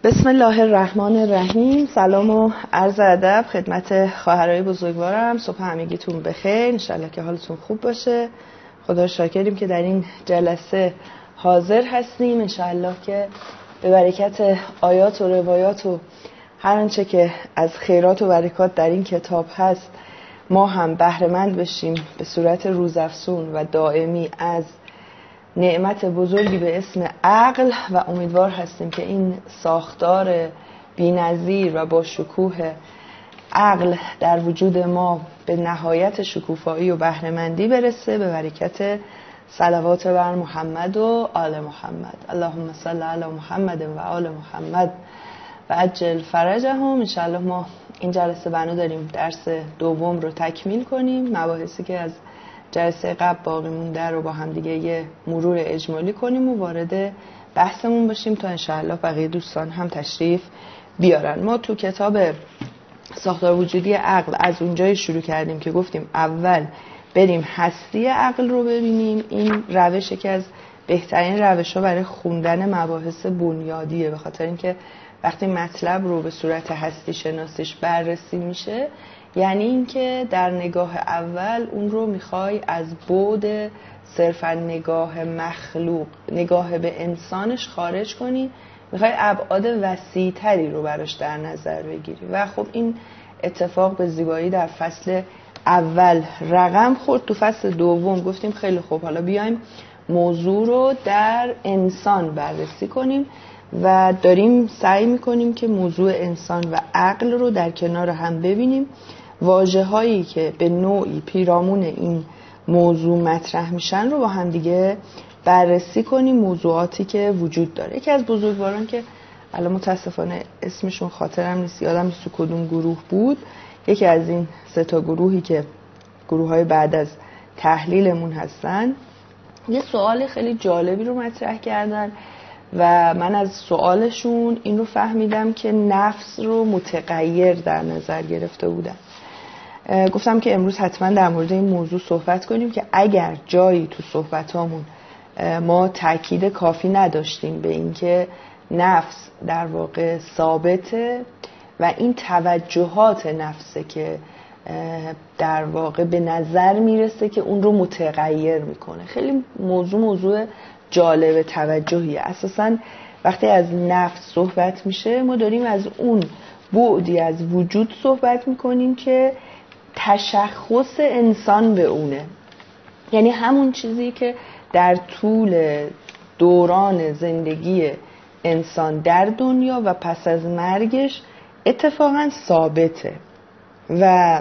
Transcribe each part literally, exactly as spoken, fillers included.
بسم الله الرحمن الرحیم. سلام و عرض ادب خدمت خواهرای بزرگوارم. صبح همگیتون بخیر، انشالله که حالتون خوب باشه. خدا شاکریم که در این جلسه حاضر هستیم، انشالله که به برکت آیات و روایات و هر آنچه که از خیرات و برکات در این کتاب هست ما هم بهره مند بشیم به صورت روزافزون و دائمی از نعمت بزرگی به اسم عقل و امیدوار هستیم که این ساختار بی‌نظیر و با شکوه عقل در وجود ما به نهایت شکوفایی و بهره‌مندی برسه به برکت صلوات بر محمد و آل محمد. اللهم صل علی محمد و آل محمد و عجل فرجهم. انشالله ما این جلسه بنا داریم درس دوم رو تکمیل کنیم، مباحثی که از جلسه قبل باقی مونده رو با هم دیگه یه مرور اجمالی کنیم و وارد بحثمون باشیم تا انشاءالله بقیه دوستان هم تشریف بیارن. ما تو کتاب ساختار وجودی عقل از اونجای شروع کردیم که گفتیم اول بریم هستی عقل رو ببینیم. این روش که از بهترین روش‌ها برای خوندن مباحث بنیادیه، به خاطر اینکه وقتی مطلب رو به صورت هستی شناسیش بررسی میشه یعنی اینکه در نگاه اول اون رو میخوای از بعد صرفا نگاه مخلوق، نگاه به انسانش خارج کنی، میخوای ابعاد وسیع‌تری رو براش در نظر بگیری و خب این اتفاق به زیبایی در فصل اول رقم خورد. تو فصل دوم گفتیم خیلی خوب، حالا بیایم موضوع رو در انسان بررسی کنیم و داریم سعی میکنیم که موضوع انسان و عقل رو در کنار هم ببینیم. واژه هایی که به نوعی پیرامون این موضوع مطرح میشن رو با هم دیگه بررسی کنیم، موضوعاتی که وجود داره. یکی از بزرگواران که الان متاسفانه اسمشون خاطرم نیست، یادم نیست تو کدوم گروه بود، یکی از این سه تا گروهی که گروه های بعد از تحلیلمون هستن، یه سوال خیلی جالبی رو مطرح کردن و من از سوالشون این رو فهمیدم که نفس رو متغیر در نظر گرفته بودن. گفتم که امروز حتما در مورد این موضوع صحبت کنیم که اگر جایی تو صحبتامون ما تاکید کافی نداشتیم به اینکه نفس در واقع ثابته و این توجهات نفسه که در واقع به نظر میرسه که اون رو متغیر میکنه. خیلی موضوع موضوع جالب توجهیه. اساساً وقتی از نفس صحبت میشه ما داریم از اون بعدی از وجود صحبت میکنیم که تشخص انسان به اونه، یعنی همون چیزی که در طول دوران زندگی انسان در دنیا و پس از مرگش اتفاقا ثابته و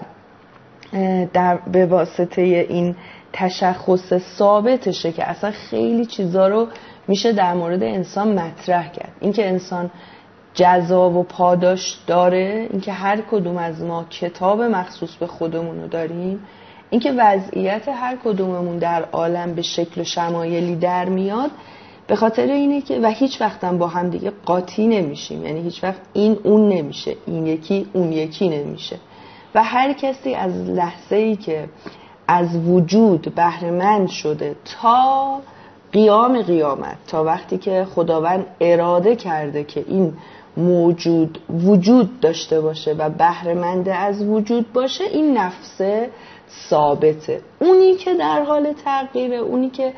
در به واسطه این تشخص ثابتشه که اصلا خیلی چیزا رو میشه در مورد انسان مطرح کرد. اینکه انسان جزا و پاداش داره، اینکه هر کدوم از ما کتاب مخصوص به خودمون رو داریم، اینکه وضعیت هر کدوممون در عالم به شکل و شمایلی در میاد، به خاطر اینه که و هیچ وقت هم با هم دیگه قاطی نمیشیم، یعنی هیچ وقت این اون نمیشه، این یکی اون یکی نمیشه و هر کسی از لحظه‌ای که از وجود بهره مند شده تا قیام قیامت، تا وقتی که خداوند اراده کرده که این موجود وجود داشته باشه و بهره مند از وجود باشه، این نفس ثابته. اونی که در حال تغییره، اونی که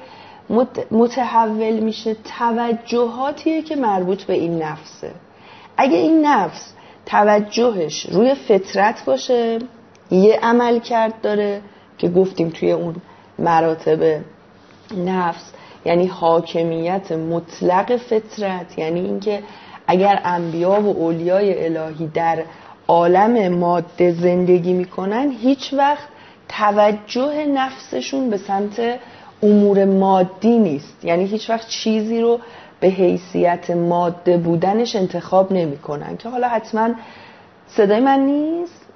متحول میشه، توجهاتیه که مربوط به این نفسه. اگه این نفس توجهش روی فطرت باشه، یه عمل کرد داره که گفتیم توی اون مراتب نفس، یعنی حاکمیت مطلق فطرت، یعنی اینکه اگر انبیا و اولیای الهی در عالم ماده زندگی میکنن هیچ وقت توجه نفسشون به سمت امور مادی نیست، یعنی هیچ وقت چیزی رو به حیثیت ماده بودنش انتخاب نمیکنن. که حالا حتما صدای من نیست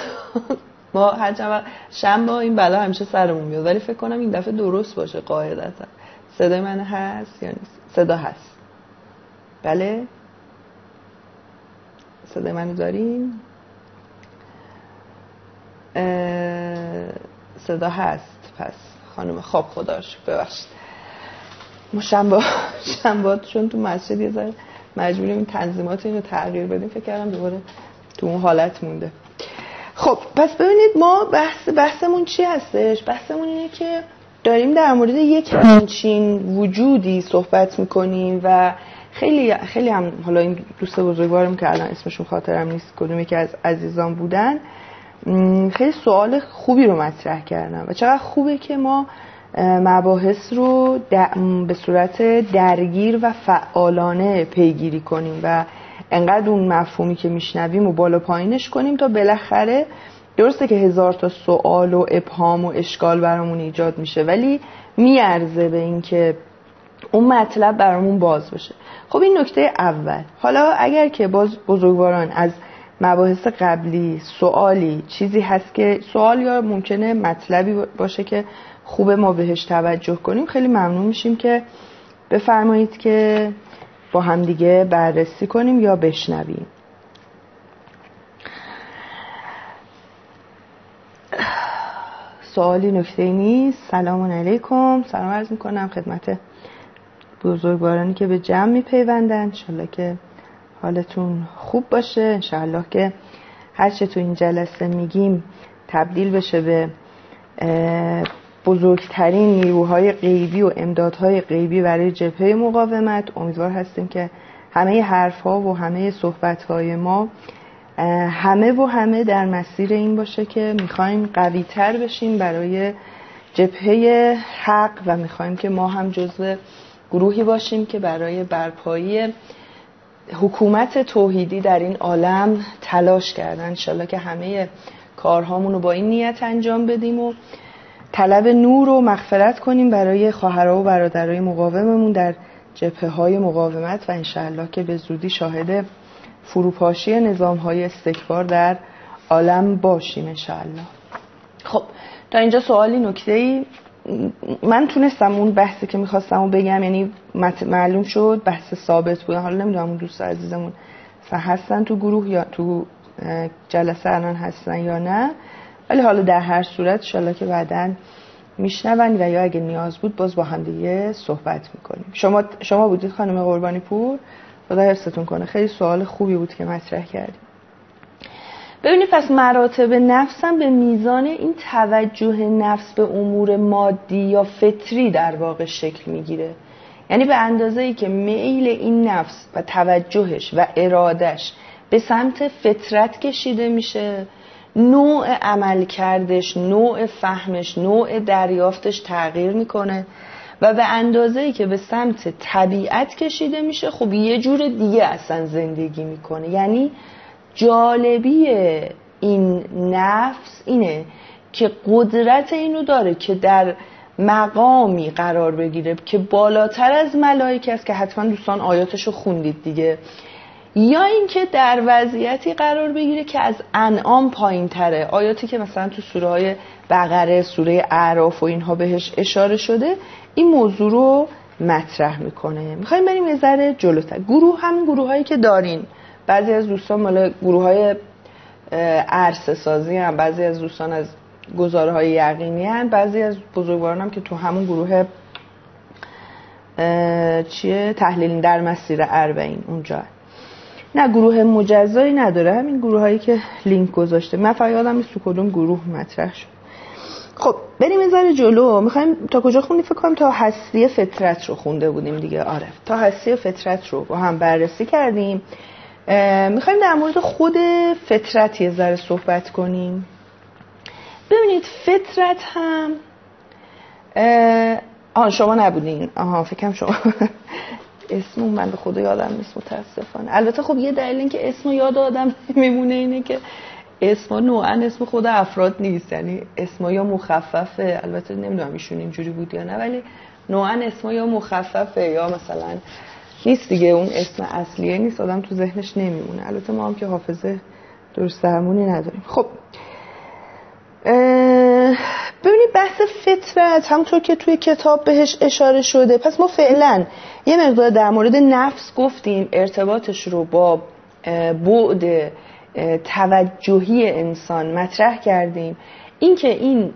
ما هر چند شنبه این بلا همیشه سرمون میاد، ولی فکر کنم این دفعه درست باشه قاعدتا. صدای من هست یا نیست؟ صدا هست. بله صدای منو دارین؟ صدا هست. پس خانم خواب خدا رو شکر. ببخشید ما شنبه شنبه چون تو مسجد یه ذره مجبوریم این تنظیمات اینو تغییر بدیم. فکر کردم دوباره تو اون حالت مونده. خب پس ببینید ما بحث بحثمون چی هستش؟ بحثمون اینه که داریم در مورد یک همچین وجودی صحبت میکنیم و خیلی خیلی هم حالا این دوست بزرگوارم که الان اسمشون خاطرم نیست کدومی که از عزیزان بودن خیلی سوال خوبی رو مطرح کردن و چقدر خوبه که ما مباحث رو به صورت درگیر و فعالانه پیگیری کنیم و انقدر اون مفهومی که میشنویم و بالا پایینش کنیم تا بالاخره درسته که هزار تا سوال و ابهام و اشکال برامون ایجاد میشه ولی میارزه به این که اون مطلب برامون باز بشه. خب این نکته اول. حالا اگر که باز بزرگواران از مباحث قبلی سوالی چیزی هست که سوال یا ممکنه مطلبی باشه که خوبه ما بهش توجه کنیم، خیلی ممنون میشیم که بفرمایید که با هم دیگه بررسی کنیم یا بشنویم. سوالی نکته نیست. سلام علیکم. سلام عرض میکنم خدمت بزرگوارانی که به جمع میپیوندن. انشالله که حالتون خوب باشه. انشالله که هرچه تو این جلسه میگیم تبدیل بشه به بزرگترین نیروهای غیبی و امدادهای غیبی برای جبهه مقاومت. امیدوار هستیم که همه حرفها و همه صحبتهای ما همه و همه در مسیر این باشه که میخوایم قوی تر بشیم برای جبهه حق و میخوایم که ما هم جزو گروهی باشیم که برای برپایی حکومت توحیدی در این عالم تلاش کردن. انشالله که همه کارهامون رو با این نیت انجام بدیم و طلب نور و مغفرت کنیم برای خواهرها و برادرای مقاوممون در جبهه‌های مقاومت و انشالله که به زودی شاهد فروپاشی نظام‌های استکبار در عالم باشیم انشالله. خب تا اینجا سوالی نکته‌ای من تونستم اون بحثی که می‌خواستم بگم، یعنی معلوم شد بحث ثابت بود. حالا نمیدونم اون دوست عزیزمون هستن تو گروه یا تو جلسه الان هستن یا نه، ولی حالا در هر صورت ان شاءالله که بعداً میشنون و یا اگه نیاز بود باز با هم دیگه صحبت میکنیم. شما شما بودید خانم قربانی پور، خدا حفظتون کنه. خیلی سوال خوبی بود که مطرح کردیم. ببینید پس مراتب نفس هم به میزان این توجه نفس به امور مادی یا فطری در واقع شکل میگیره. یعنی به اندازه‌ای که میل این نفس و توجهش و ارادش به سمت فطرت کشیده میشه، نوع عمل کردش، نوع فهمش، نوع دریافتش تغییر میکنه و به اندازه‌ای که به سمت طبیعت کشیده میشه خب یه جور دیگه اصلا زندگی میکنه. یعنی جالبی این نفس اینه که قدرت اینو داره که در مقامی قرار بگیره که بالاتر از ملائکه است که حتما دوستان آیاتشو خوندید دیگه، یا اینکه در وضعیتی قرار بگیره که از انعام پایین تره. آیاتی که مثلا تو سوره های بقره، سوره اعراف و اینها بهش اشاره شده این موضوع رو مطرح میکنه. میخوایم بریم یه ذره جلوتر. گروه هم گروه هایی که دارین، بعضی از دوستان مال گروه های عرصه سازی هم، بعضی از دوستان از گزاره های یقینی هم، بعضی از بزرگواران هم که تو همون گروه چیه تحلیل در مسیر اربعین اونجا. نه گروه مجزایی نداره، همین گروه هایی که لینک گذاشته. من فقط یادم نیست تو کدوم گروه مطرح شد. خب بریم یه ذره جلو. میخوایم تا کجا خوندیم؟ فکر کنم تا هستی فطرت رو خونده بودیم دیگه. آره تا هستی فطرت رو با هم بررسی کردیم. میخوایم در مورد خود فطرت یه ذره صحبت کنیم. ببینید فطرت هم آها شما نبودین. آها فکرم شما اسمون من به خدا یادم نیست متاسفانه. البته خب یه دلیل این که اسمو یاد آدم میمونه اینه که اسما نوعا اسم خود افراد نیست، یعنی اسما یا مخففه. البته نمیدونم ایشون اینجوری بود یا نه، ولی نوعا اسما یا مخففه یا مثلا نیست دیگه، اون اسم اصلیه نیست، آدم تو ذهنش نمیمونه. البته ما هم که حافظه درست درمونی نداریم. خب ببینید بحث فطرت همونطور که توی کتاب بهش اشاره شده، پس ما فعلا یه مقدار در مورد نفس گفتیم، ارتباطش رو با بعد توجهی انسان مطرح کردیم. این که این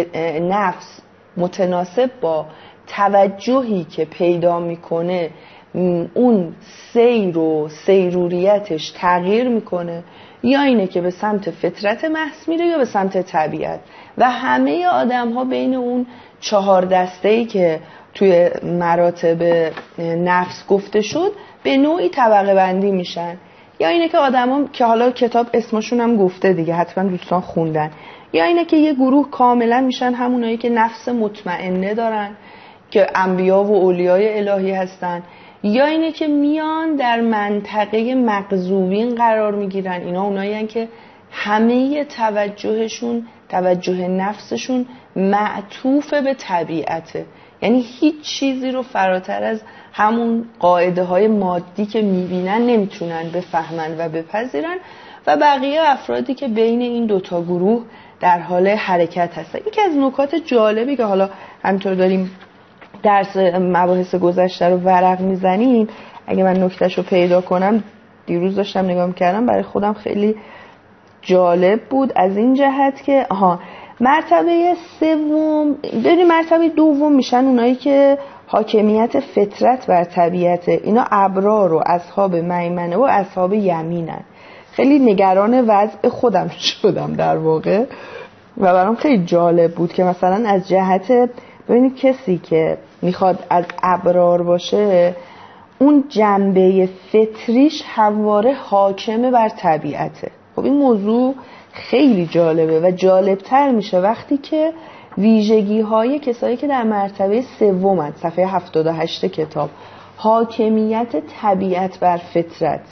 نفس متناسب با توجهی که پیدا میکنه اون سیر و سیروریتش تغییر میکنه، یا اینه که به سمت فطرت محض میره یا به سمت طبیعت. و همه آدم ها بین اون چهار دسته‌ای که توی مراتب نفس گفته شد به نوعی طبقه بندی میشن. یا اینه که آدم ها که حالا کتاب اسمشون هم گفته دیگه، حتما دوستان خوندن، یا اینه که یه گروه کاملا میشن همونایی که نفس مطمئنه دارن که انبیا و اولیای الهی هستن، یا اینه که میان در منطقه مغضوبین قرار میگیرن. اینا اونایی هستن که همه توجهشون، توجه نفسشون معطوف به طبیعته، یعنی هیچ چیزی رو فراتر از همون قاعده های مادی که میبینن نمیتونن بفهمن و بپذیرن. و بقیه افرادی که بین این دوتا گروه در حال حرکت هستن. یکی از نکات جالبی که حالا همینطور داریم درس مباحث گذشته رو ورق میزنیم، اگه من نکتهش رو پیدا کنم، دیروز داشتم نگاه میکردم، برای خودم خیلی جالب بود از این جهت که آها مرتبه سوم، ببین مرتبه دوم میشن اونایی که حاکمیت فطرت بر طبیعته. اینا ابرار و اصحاب میمنه و اصحاب یمینن. خیلی نگران وضع خودم شدم در واقع و برام خیلی جالب بود که مثلا از جهت ببینید کسی که میخواد از ابرار باشه اون جنبه فطریش همواره حاکمه بر طبیعته. خب این موضوع خیلی جالبه و جالبتر میشه وقتی که ویژگی های کسایی که در مرتبه سومن، صفحه هفتاد و هشت کتاب، حاکمیت طبیعت بر فطرت،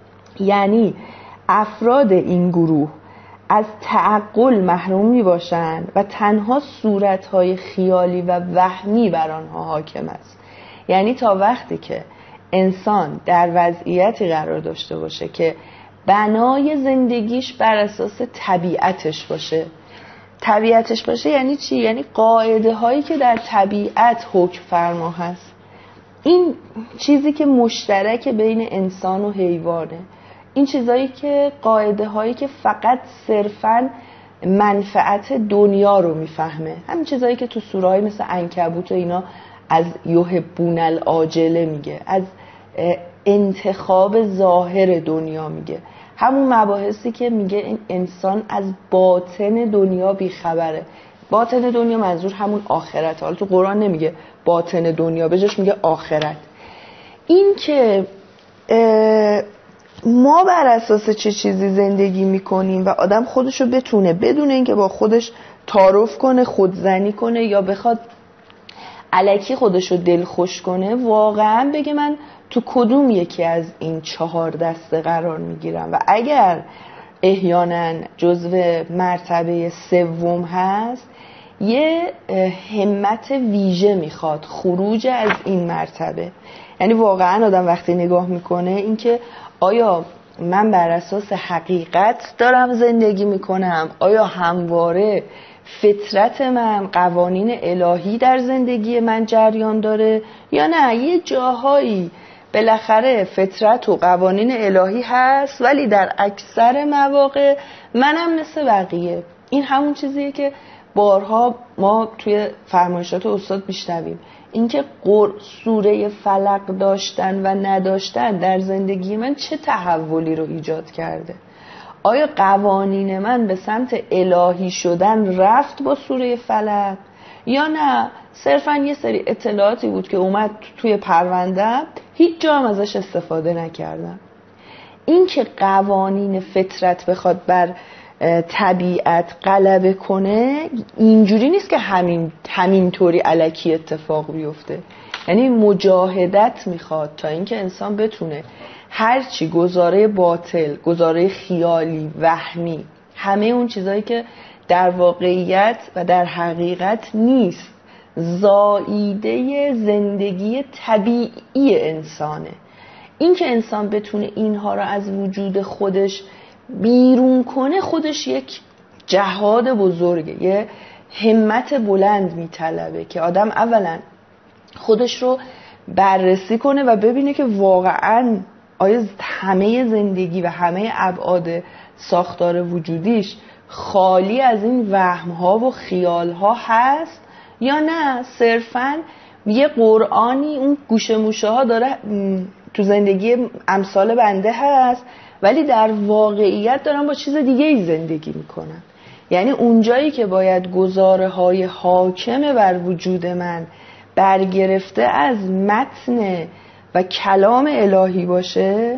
یعنی افراد این گروه از تعقل محروم می باشند و تنها صورتهای خیالی و وهمی بر آنها حاکم است. یعنی تا وقتی که انسان در وضعیتی قرار داشته باشه که بنای زندگیش بر اساس طبیعتش باشه، طبیعتش باشه یعنی چی؟ یعنی قاعده هایی که در طبیعت حکم فرما هست. این چیزی که مشترک بین انسان و حیوانه، این چیزایی که قاعده هایی که فقط صرفاً منفعت دنیا رو میفهمه، همین چیزایی که تو سوره های مثل عنکبوت و اینا از یحبون العاجله میگه، از انتخاب ظاهر دنیا میگه، همون مباحثی که میگه این انسان از باطن دنیا بیخبره. باطن دنیا منظور همون آخرت. حالا تو قرآن نمیگه باطن دنیا، بجاش میگه آخرت. این که ما بر اساس چه چیزی زندگی میکنیم و آدم خودشو بتونه بدون اینکه با خودش تعارف کنه، خودزنی کنه یا بخواد الکی خودشو دلخوش کنه، واقعا بگه من تو کدوم یکی از این چهار دسته قرار میگیرم. و اگر احیانا جزو مرتبه سوم هست، یه همت ویژه میخواد خروج از این مرتبه. یعنی واقعا آدم وقتی نگاه میکنه اینکه آیا من بر اساس حقیقت دارم زندگی میکنم، آیا همواره فطرت من، قوانین الهی در زندگی من جریان داره، یا نه یه جاهایی بالاخره فطرت و قوانین الهی هست ولی در اکثر مواقع منم مثل بقیه. این همون چیزیه که بارها ما توی فرمایشات استاد میشنویم، اینکه سوره فلق داشتن و نداشتن در زندگی من چه تحولی رو ایجاد کرده. آیا قوانین من به سمت الهی شدن رفت با سوره فلق، یا نه صرفا یه سری اطلاعاتی بود که اومد توی پرونده، هیچ جا هم ازش استفاده نکردم. این که قوانین فطرت بخواد بر طبیعت غلبه کنه اینجوری نیست که همین همینطوری الکی اتفاق بیفته. یعنی مجاهدت میخواد تا اینکه انسان بتونه هرچی گزاره باطل، گزاره خیالی، وهمی، همه اون چیزایی که در واقعیت و در حقیقت نیست، زائیده زندگی طبیعی انسانه، این که انسان بتونه اینها رو از وجود خودش بیرون کنه، خودش یک جهاد بزرگه، یه همت بلند میطلبه که آدم اولا خودش رو بررسی کنه و ببینه که واقعاً آیا همه زندگی و همه ابعاد ساختار وجودیش خالی از این وهم‌ها و خیال‌ها هست، یا نه صرفاً یه قرآنی اون گوشه موشه ها داره تو زندگی امثال بنده هست، ولی در واقعیت دارن با چیز دیگه ای زندگی میکنن. یعنی اونجایی که باید گزاره های حاکم بر وجود من برگرفته از متن و کلام الهی باشه،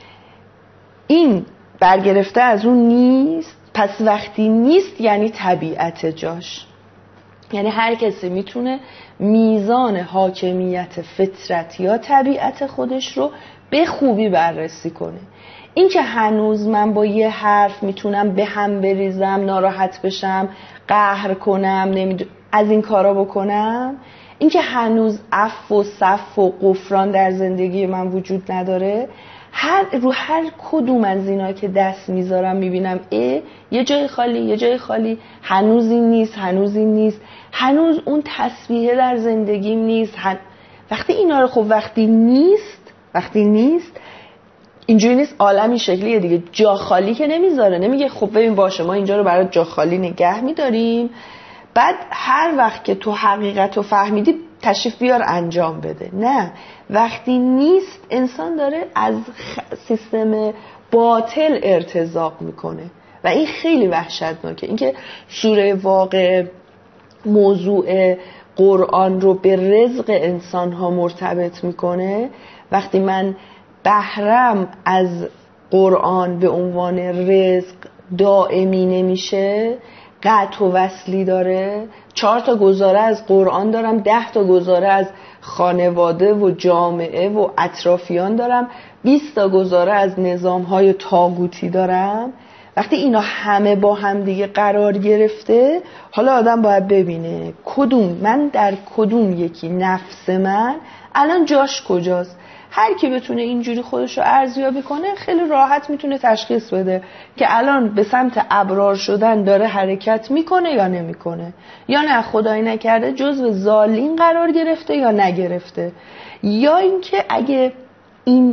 این برگرفته از اون نیست. پس وقتی نیست یعنی طبیعت جاش. یعنی هر کسی میتونه میزان حاکمیت فطرت یا طبیعت خودش رو به خوبی بررسی کنه. این که هنوز من با یه حرف میتونم به هم بریزم، ناراحت بشم، قهر کنم، نمیدونم از این کارا بکنم، این که هنوز عفو و صفو و غفران در زندگی من وجود نداره، هر رو هر کدوم از اینا که دست میذارم میبینم اه یه جای خالی، یه جای خالی، هنوز این نیست، هنوز این نیست، هنوز اون تسبیحه در زندگیم نیست. هن... وقتی اینا رو خب وقتی نیست وقتی نیست اینجوری نیست عالمی شکلیه دیگه. جا خالی که نمیذاره، نمیگه خب ببین باشه ما اینجا رو برای جا خالی نگه میداریم، بعد هر وقت که تو حقیقت رو فهمیدی تشریف بیار انجام بده. نه، وقتی نیست انسان داره از سیستم باطل ارتزاق میکنه و این خیلی وحشتناکه. اینکه سوره واقع موضوع قرآن رو به رزق انسان ها مرتبط میکنه، وقتی من بهرم از قرآن به عنوان رزق دائمی نمیشه، قطع و وصلی داره، چهار تا گزاره از قرآن دارم، ده تا گزاره از خانواده و جامعه و اطرافیان دارم، بیست تا گزاره از نظام‌های طاغوتی دارم، وقتی اینا همه با هم دیگه قرار گرفته، حالا آدم باید ببینه کدوم من در کدوم یکی نفس من الان جاش کجاست. هر کی بتونه اینجوری خودش رو ارزیابی کنه خیلی راحت میتونه تشخیص بده که الان به سمت ابرار شدن داره حرکت میکنه یا نمیکنه، یا نه خدای نکرده جزو ضالین قرار گرفته یا نگرفته، یا اینکه اگه این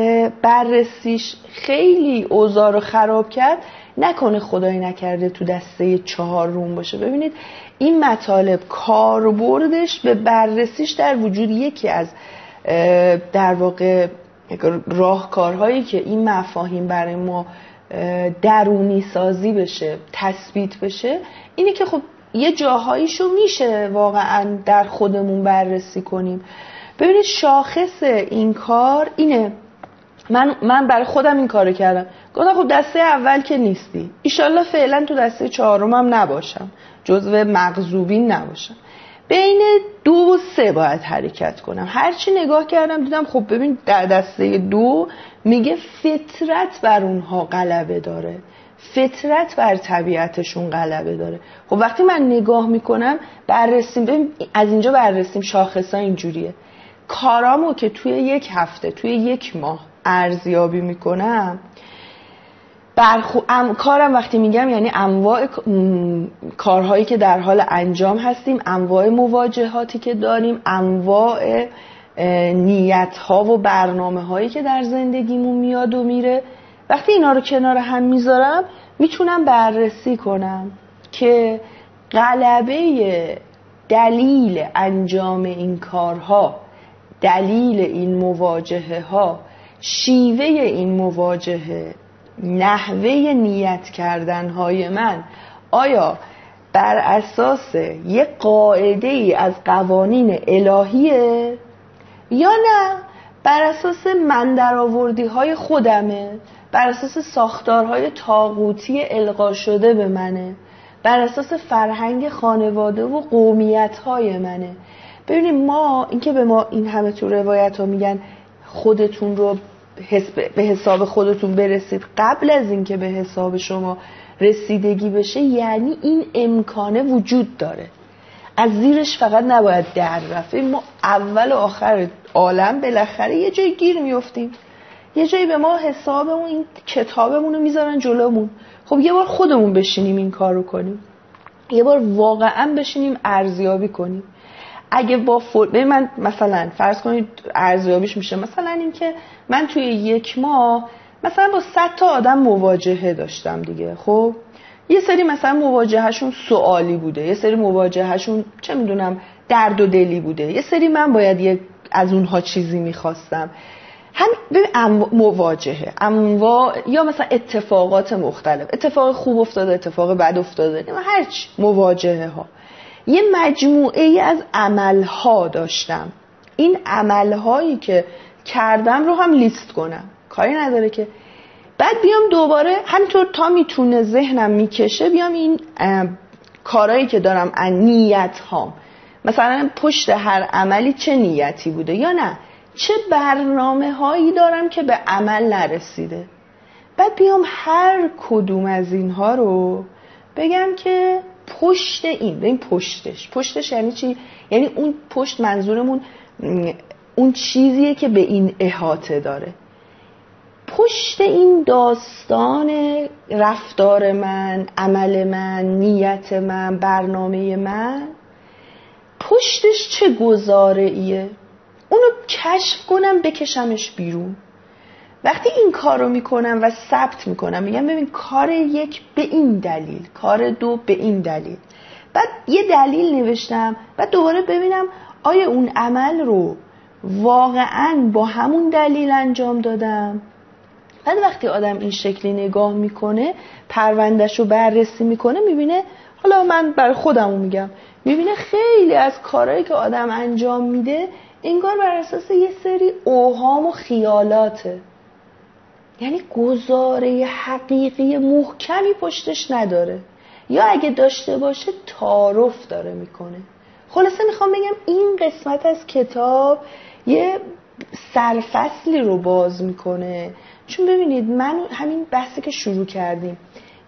بررسیش خیلی اوضاع رو خراب کرد نکنه خدای نکرده تو دسته چهار روم باشه. ببینید این مطالب کاربردش به بررسیش در وجود یکی از در واقع راهکارهایی که این مفاهیم برای ما درونی سازی بشه، تثبیت بشه، اینه که خب یه جاهاییشو میشه واقعا در خودمون بررسی کنیم. ببینید شاخص این کار اینه، من من برای خودم این کارو کردم، گفتم خب دسته اول که نیستی، ایشالله فعلا تو دسته چهارم هم نباشم، جزو مغضوبین نباشم، بین دو و سه باید حرکت کنم. هرچی نگاه کردم دیدم خب ببین در دسته دو میگه فطرت بر اونها غلبه داره، فطرت بر طبیعتشون غلبه داره. خب وقتی من نگاه میکنم بررسیم، ببین از اینجا بررسیم شاخصا اینجوریه، کارامو که توی یک هفته توی یک ماه ارزیابی میکنم، برخو... ام... کارم وقتی میگم یعنی انواع م... کارهایی که در حال انجام هستیم، انواع مواجهاتی که داریم، انواع نیت‌ها و برنامه‌هایی که در زندگیمون میاد و میره، وقتی اینا رو کنار هم میذارم میتونم بررسی کنم که غلبه دلیل انجام این کارها، دلیل این مواجهه ها، شیوه این مواجهه، نحوه نیت کردن های من آیا بر اساس یک قاعده ای از قوانین الهیه یا نه بر اساس من درآوردی های خودمه، بر اساس ساختارهای طاغوتی القا شده به منه، بر اساس فرهنگ خانواده و قومیت های منه. ببینید ما اینکه به ما این همه تو روایت ها میگن خودتون رو به حساب خودتون برسید قبل از اینکه به حساب شما رسیدگی بشه، یعنی این امکانه وجود داره، از زیرش فقط نباید در رفت. ما اول و آخر عالم بالاخره یه جای گیر میافتیم، یه جایی به ما حسابمون این کتابمون رو میذارن جلومون. خب یه بار خودمون بشینیم این کار رو کنیم، یه بار واقعا بشینیم ارزیابی کنیم. اگه با فر... من مثلا فرض کنید ارزیابیش میشه مثلا این که من توی یک ماه مثلا با صد تا آدم مواجهه داشتم دیگه. خب یه سری مثلا مواجههشون سوالی بوده، یه سری مواجههشون چه میدونم درد و دلی بوده، یه سری من باید یک از اونها چیزی میخواستم. هم ببین مواجهه انواع یا مثلا اتفاقات مختلف، اتفاق خوب افتاده، اتفاق بد افتاده، هر چی، مواجهه ها. یه مجموعه ای از عملها داشتم، این عملهایی که کردم رو هم لیست کنم، کاری نداره که بعد بیام دوباره همینطور تا میتونه ذهنم میکشه بیام این کارهایی که دارم، نیت هام، مثلا پشت هر عملی چه نیتی بوده یا نه چه برنامه هایی دارم که به عمل نرسیده، بعد بیام هر کدوم از اینها رو بگم که پشت این، این پشتش پشتش یعنی چی؟ یعنی اون پشت منظورمون اون چیزیه که به این احاطه داره. پشت این داستان رفتار من، عمل من، نیت من، برنامه من، پشتش چه گزاره ایه؟ اونو کشف کنم، بکشمش بیرون. وقتی این کار رو میکنم و ثبت میکنم، میگم ببین کار یک به این دلیل، کار دو به این دلیل، بعد یه دلیل نوشتم، بعد دوباره ببینم آیا اون عمل رو واقعاً با همون دلیل انجام دادم. بعد وقتی آدم این شکلی نگاه میکنه، پروندهشو بررسی میکنه، میبینه، حالا من برای خودمو میگم، میبینه خیلی از کارهایی که آدم انجام میده انگار بر اساس یه سری اوهام و خیالاته، یعنی گزاره حقیقی محکمی پشتش نداره، یا اگه داشته باشه تعارف داره میکنه. خلاصه میخوام بگم این قسمت از کتاب یه سرفصلی رو باز میکنه، چون ببینید من همین بحثی که شروع کردیم،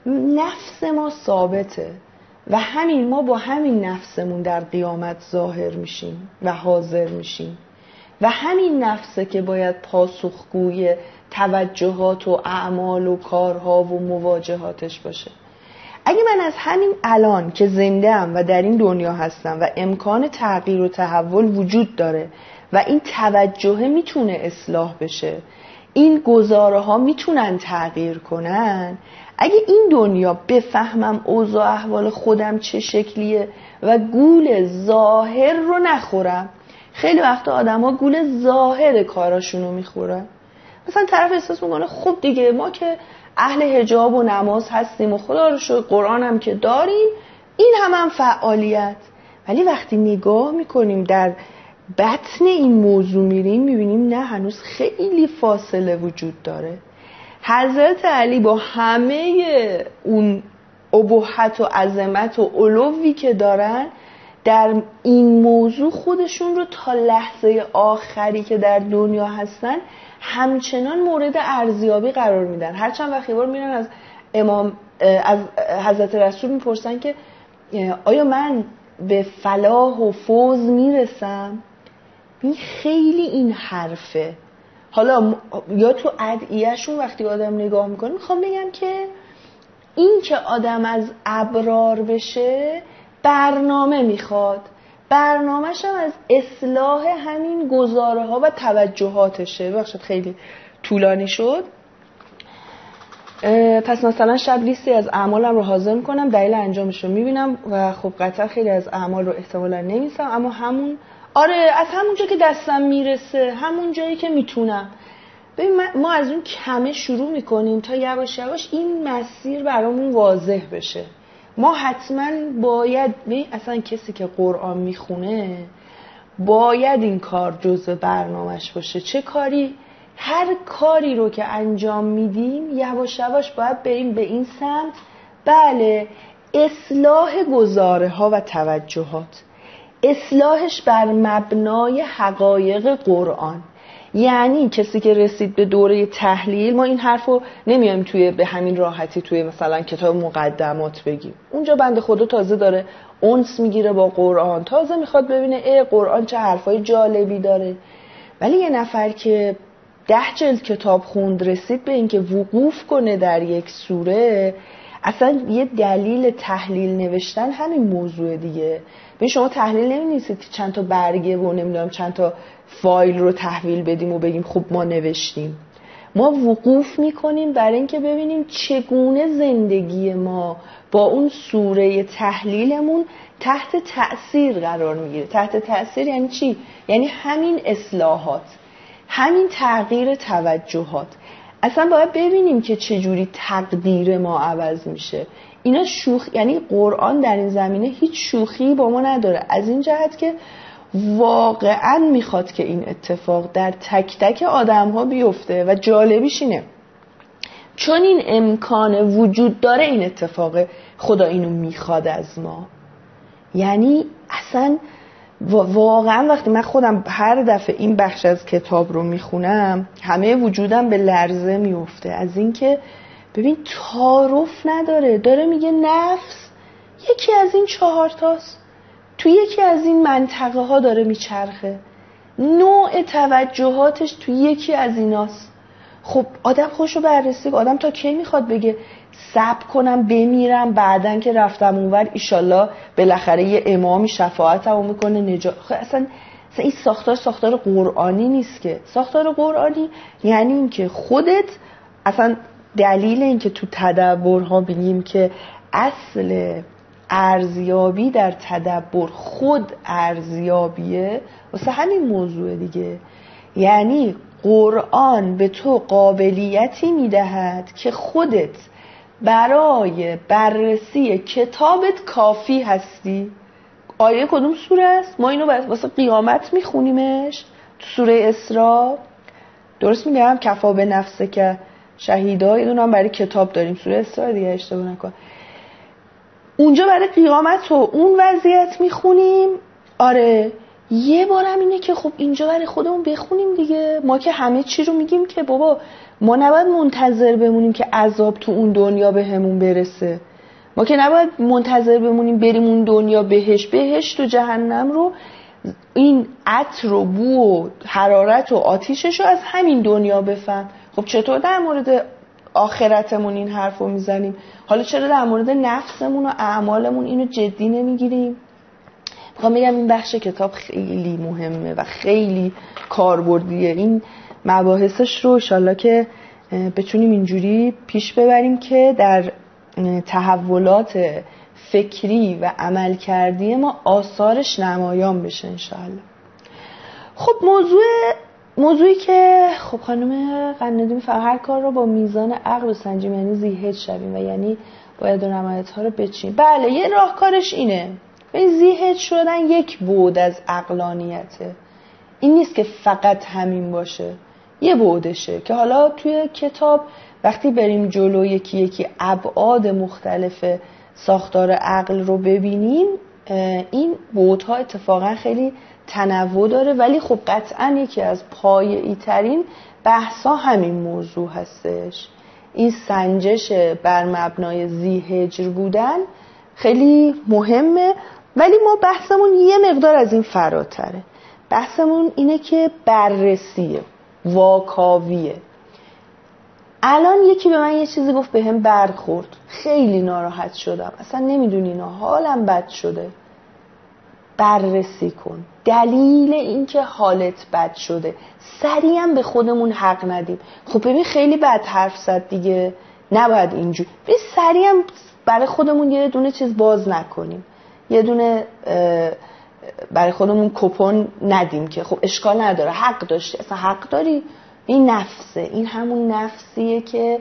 نفس ما ثابته و همین ما با همین نفسمون در قیامت ظاهر میشیم و حاضر میشیم و همین نفسه که باید پاسخگوی توجهات و اعمال و کارها و مواجهاتش باشه. اگه من از همین الان که زنده ام و در این دنیا هستم و امکان تغییر و تحول وجود داره و این توجه میتونه اصلاح بشه، این گزاره ها میتونن تغییر کنن، اگه این دنیا بفهمم اوضاع احوال خودم چه شکلیه و گول ظاهر رو نخورم. خیلی وقتا آدم ها گول ظاهر کاراشونو میخورن. مثلا طرف احساس میکنه خب دیگه ما که اهل حجاب و نماز هستیم و خدا رو شکر قرآن هم که داریم، این هم هم فعالیت. ولی وقتی نگاه میکنیم در بطن این موضوع میریم، میبینیم نه، هنوز خیلی فاصله وجود داره. حضرت علی با همه اون ابهت و عظمت و علوی که دارن، در این موضوع خودشون رو تا لحظه آخری که در دنیا هستن همچنان مورد ارزیابی قرار میدن. هر چند وقت بار میرن از امام از حضرت رسول میپرسن که آیا من به فلاح و فوز میرسم؟ این خیلی این حرفه. حالا یا تو ادعیه‌شون وقتی آدم نگاه میکنه، میخوام بگم که این که آدم از ابرار بشه برنامه میخواد، برنامه‌ش هم از اصلاح همین گزاره ها و توجهاتشه. بخشت خیلی طولانی شد. پس مثلا شب لیستی از اعمالم رو حاضر میکنم، دلیل انجامش رو میبینم و خب قطعا خیلی از اعمال رو احتمالا نمیسم، اما همون آره از همون جا که دستم میرسه، همون جایی که میتونم. ببین ما از اون کمه شروع میکنیم تا یواش یواش این مسیر برامون واضح بشه. ما حتما باید، اصلا کسی که قرآن میخونه باید این کار جزء برنامه‌اش باشه. چه کاری؟ هر کاری رو که انجام میدیم یواش یواش باید بریم به این سمت. بله، اصلاح گزاره ها و توجهات، اصلاحش بر مبنای حقایق قرآن. یعنی کسی که رسید به دوره تحلیل، ما این حرفو نمیایم توی به همین راحتی توی مثلا کتاب مقدمات بگیم. اونجا بنده خدا تازه داره انس میگیره با قرآن، تازه میخواد ببینه ای قرآن چه حرفای جالبی داره. ولی یه نفر که ده جلد کتاب خوند رسید به اینکه وقوف کنه در یک سوره، اصلا یه دلیل تحلیل نوشتن همین موضوع دیگه. ببین شما تحلیل نمی‌نویسید که چند تا برگه و نمیدونم چند تا فایل رو تحویل بدیم و بگیم خب ما نوشتیم. ما وقوف میکنیم برای اینکه ببینیم چگونه زندگی ما با اون سوره تحلیلمون تحت تأثیر قرار میگیره. تحت تأثیر یعنی چی؟ یعنی همین اصلاحات، همین تغییر توجهات. اصلا باید ببینیم که چجوری تقدیر ما عوض میشه. اینا شوخ، یعنی قرآن در این زمینه هیچ شوخی با ما نداره، از این جهت که واقعا میخواد که این اتفاق در تک تک آدم ها بیفته و جالبیش اینه چون این امکان وجود داره این اتفاق، خدا اینو میخواد از ما. یعنی اصلا واقعا وقتی من خودم هر دفعه این بخش از کتاب رو میخونم همه وجودم به لرزه میفته از اینکه ببین تعارف نداره، داره میگه نفس یکی از این چهار تاست، تو یکی از این منطقه ها داره میچرخه، نوع توجهاتش تو یکی از ایناست. خب آدم خوشو بررسی، آدم تا کی میخواد بگه صبر کنم بمیرم بعدن که رفتم اونور ایشالله بالاخره یه امامی شفاعتمو میکنه نجات. خب اصلا اصلا این ساختار ساختار قرآنی نیست که. ساختار قرآنی یعنی این که خودت اصلا دلیل این که تو تدبرها بگیم که اصل ارزیابی در تدبر خود ارزیابیه واسه همین موضوع دیگه. یعنی قرآن به تو قابلیتی میدهد که خودت برای بررسی کتابت کافی هستی. آیه کدوم سوره است؟ ما اینو واسه قیامت میخونیمش تو سوره اسراء، درست میگم؟ کفا به نفسه که شهیدا، یه دونه هم برای کتاب داریم سوره اسراء دیگه اشتباه نکن. اونجا برای قیامت و اون وضعیت میخونیم. آره یه بارم اینه که خب اینجا برای خودمون بخونیم دیگه. ما که همه چی رو میگیم که بابا ما نباید منتظر بمونیم که عذاب تو اون دنیا به همون برسه. ما که نباید منتظر بمونیم بریم اون دنیا بهش بهشت و جهنم رو، این عطر و بو و حرارت و آتیشش رو از همین دنیا بفهم. خب چطور در مورد آخرتمون این حرف رو میزنیم؟ حالا چرا در مورد نفسمون و اعمالمون اینو جدی نمیگیریم؟ میخوام بگم این بخش کتاب خیلی مهمه و خیلی کاربردیه. این مباحثش رو انشالله که بتونیم اینجوری پیش ببریم که در تحولات فکری و عملکردی ما آثارش نمایان بشه انشالله. خب موضوع موضوعی که خب خانم قنادی میفرمایند هر کار رو با میزان عقل بسنجیم، یعنی ذی‌هج شویم و یعنی باید نمایت ها رو بچینیم. بله یه راهکارش اینه. این ذی‌هج شدن یک بعد از عقلانیته. این نیست که فقط همین باشه، یه بعدشه که حالا توی کتاب وقتی بریم جلو یکی یکی ابعاد مختلف ساختار عقل رو ببینیم این بعدها اتفاقا خیلی تنوع داره، ولی خب قطعا یکی از پایه‌ای ترین بحثا همین موضوع هستش. این سنجش بر مبنای ذی‌هجر بودن خیلی مهمه، ولی ما بحثمون یه مقدار از این فراتره. بحثمون اینه که بررسیه، واکاویه. الان یکی به من یه چیزی گفت به هم برخورد، خیلی ناراحت شدم، اصلا نمیدونی اینا حالم بد شده. بررسی کن دلیل این که حالت بد شده. سریعا به خودمون حق ندیم. خب ببین خیلی بد حرف زد دیگه، نباید اینجوری. ببین سریعا برای خودمون یه دونه چیز باز نکنیم، یه دونه برای خودمون کپون ندیم که خب اشکال نداره، حق داشتی، اصلا حق داری. این نفسه، این همون نفسیه که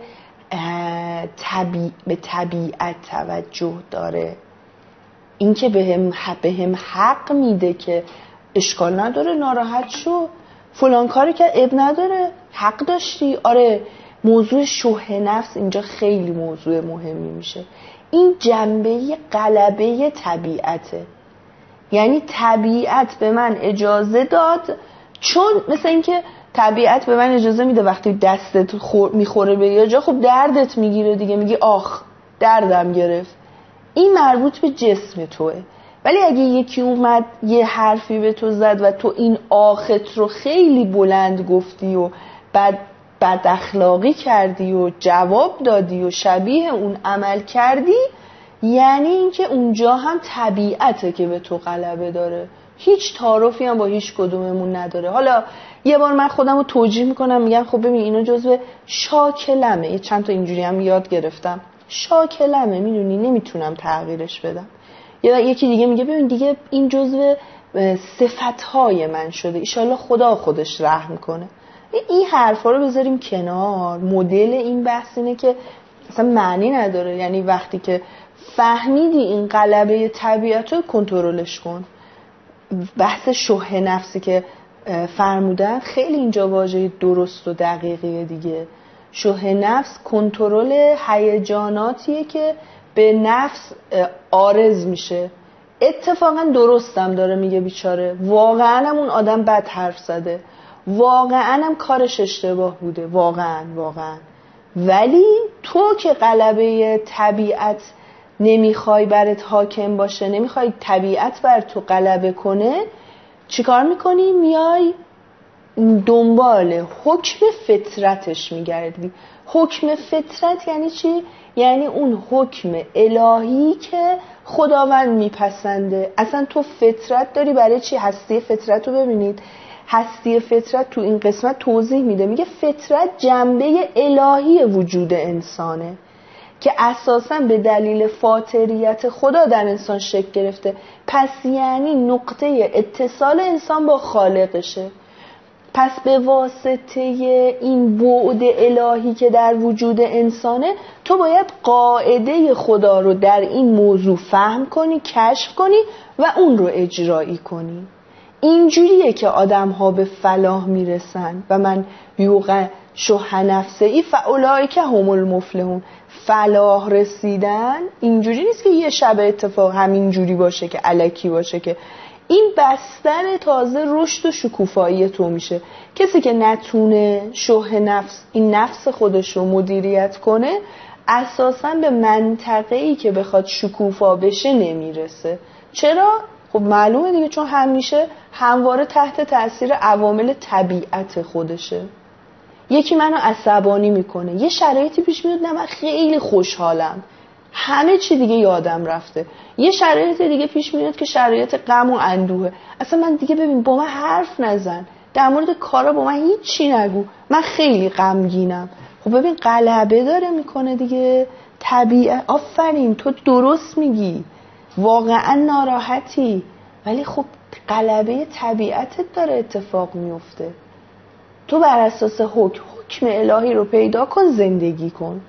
طبیع به طبیعت توجه داره. این که به هم, به هم حق میده که اشکال نداره ناراحت شو، فلان کاری که اب نداره، حق داشتی. آره موضوع شح نفس اینجا خیلی موضوع مهمی میشه. این جنبه غلبه طبیعته، یعنی طبیعت به من اجازه داد، چون مثل این که طبیعت به من اجازه میده وقتی دستت میخوره به یه جا خب دردت میگیره دیگه، میگی آخ دردم گرفت. این مربوط به جسم توه. ولی اگه یکی اومد یه حرفی به تو زد و تو این آخت رو خیلی بلند گفتی و بعد بد اخلاقی کردی و جواب دادی و شبیه اون عمل کردی، یعنی اینکه اونجا هم طبیعته که به تو غلبه داره. هیچ تعارفی هم با هیچ کدوممون نداره. حالا یه بار من خودم رو توجیه میکنم، میگم خب ببین اینا جزو شاکلمه، یه چند تا اینجوری هم یاد گرفتم، شاکلمه، میدونی نمیتونم تغییرش بدم. یا یکی دیگه میگه ببین دیگه این جزو صفتهای من شده، ایشالله خدا خودش رحم کنه. این حرفا رو بذاریم کنار. مدل این بحث اینه که اصلا معنی نداره. یعنی وقتی که فهمیدی این غلبه طبیعت رو کنترلش کن. بحث شح نفسی که فرمودن خیلی اینجا واژه درست و دقیقیه دیگه. شح نفس کنترل هیجاناتیه که به نفس عارض میشه. اتفاقا درستم داره میگه بیچاره، واقعا هم اون آدم بد حرف زده، واقعا هم کارش اشتباه بوده، واقعا واقعا ولی تو که غلبه طبیعت نمیخوای برات حاکم باشه، نمیخوای طبیعت بر تو غلبه کنه، چیکار میکنی؟ میای دنبال حکم فطرتش میگردی. حکم فطرت یعنی چی؟ یعنی اون حکم الهی که خداوند میپسنده. اصلا تو فطرت داری. برای چی؟ هستی فطرت رو ببینید. هستی فطرت تو این قسمت توضیح میده، میگه فطرت جنبه الهی وجود انسانه که اساساً به دلیل فاطریت خدا در انسان شکل گرفته. پس یعنی نقطه اتصال انسان با خالقشه. پس به واسطه این بعد الهی که در وجود انسانه، تو باید قاعده خدا رو در این موضوع فهم کنی، کشف کنی و اون رو اجرایی کنی. اینجوریه که آدم ها به فلاح میرسن. و من یوقع شح نفسه ای فاولئک هم المفلحون. فلاح رسیدن اینجوری نیست که یه شب اتفاق همینجوری باشه که الکی باشه، که این بستر تازه رشد و شکوفایی تو میشه. کسی که نتونه شح نفس، این نفس خودش رو مدیریت کنه، اساساً به منطقه‌ای که بخواد شکوفا بشه نمیرسه. چرا؟ خب معلومه دیگه، چون همیشه همواره تحت تاثیر عوامل طبیعت خودشه. یکی منو عصبانی میکنه، یه شرایطی پیش میاد نه من خیلی خوشحالم، همه چی دیگه یادم رفته. یه شرایط دیگه پیش میاد که شرایط غم و اندوهه، اصلا من دیگه ببین با من حرف نزن، در مورد کارا با من هیچ چی نگو، من خیلی غمگینم. خب ببین غلبه داره میکنه دیگه طبیعت. آفرین تو درست میگی، واقعا ناراحتی، ولی خب غلبه طبیعتت داره اتفاق میفته. تو بر اساس حکم حکم الهی رو پیدا کن، زندگی کن.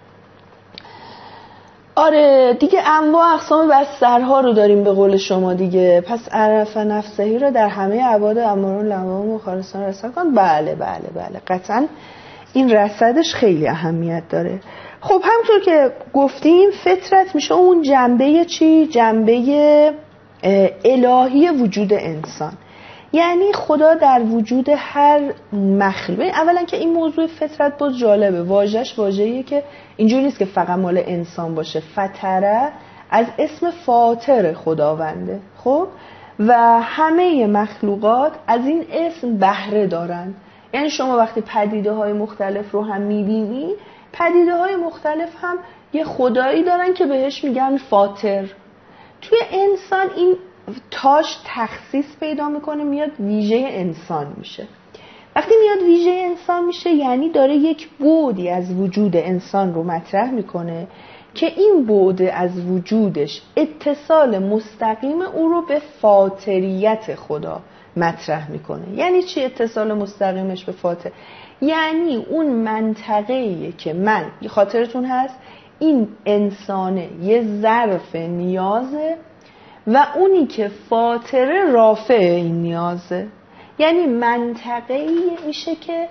آره دیگه انواع اقسام بسترها رو داریم به قول شما دیگه. پس عرف نفسهی رو در همه عباد امارون لوام و خالصان رسد کن. بله بله بله قطعا این رصدش خیلی اهمیت داره. خب همونطور که گفتیم فطرت میشه اون جنبه چی؟ جنبه الهی وجود انسان. یعنی خدا در وجود هر مخلوق. اولا که این موضوع فطرت باز جالبه، واژه‌اش واژه‌ایه که اینجوری نیست که فقط مال انسان باشه. فطره از اسم فاطر خداونده. خب و همه مخلوقات از این اسم بهره دارن. یعنی شما وقتی پدیده های مختلف رو هم میبینی، پدیده های مختلف هم یه خدایی دارن که بهش میگن فاطر. توی انسان این تاش تخصیص پیدا میکنه، میاد ویژه انسان میشه. وقتی میاد ویژه انسان میشه یعنی داره یک بعدی از وجود انسان رو مطرح میکنه که این بعد از وجودش اتصال مستقیم او رو به فاطریت خدا مطرح میکنه. یعنی چی اتصال مستقیمش به فاطر؟ یعنی اون منطقه‌ایه که من، خاطرتون هست این انسانه یه ظرف نیازه و اونی که فاطره رافع این نیازه. یعنی منطقه‌ای میشه که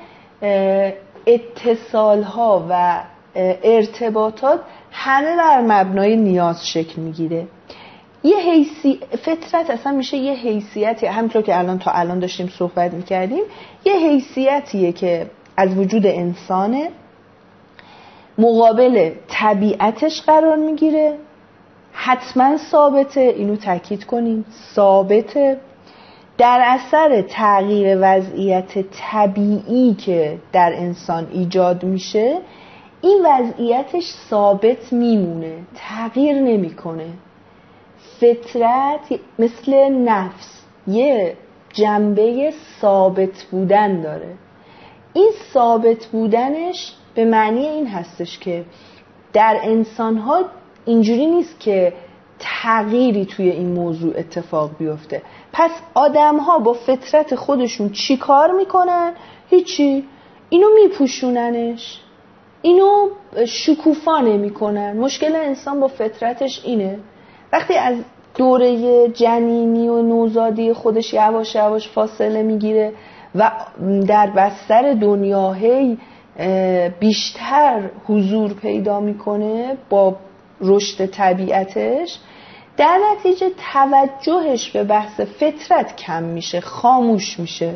اتصالها و ارتباطات همه بر مبنای نیاز شکل میگیره. یه حیثی فطرت اصلا میشه یه حیثیتی، همونطور که الان تا الان داشتیم صحبت میکردیم، یه حیثیتیه که از وجود انسانه، مقابل طبیعتش قرار میگیره، حتما ثابته، اینو تاکید کنیم ثابته، در اثر تغییر وضعیت طبیعی که در انسان ایجاد میشه این وضعیتش ثابت میمونه، تغییر نمیکنه. فطرت مثل نفس، یه جنبه ثابت بودن داره. این ثابت بودنش به معنی این هستش که در انسان‌ها اینجوری نیست که تغییری توی این موضوع اتفاق بیفته. پس آدم‌ها با فطرت خودشون چی کار میکنن؟ هیچی. اینو میپوشوننش، اینو شکوفا نمیکنن. مشکل انسان با فطرتش اینه، وقتی از دوره جنینی و نوزادی خودش یواش یواش فاصله میگیره و در بستر دنیاهی بیشتر حضور پیدا میکنه با رشد طبیعتش، در نتیجه توجهش به بحث فطرت کم میشه، خاموش میشه.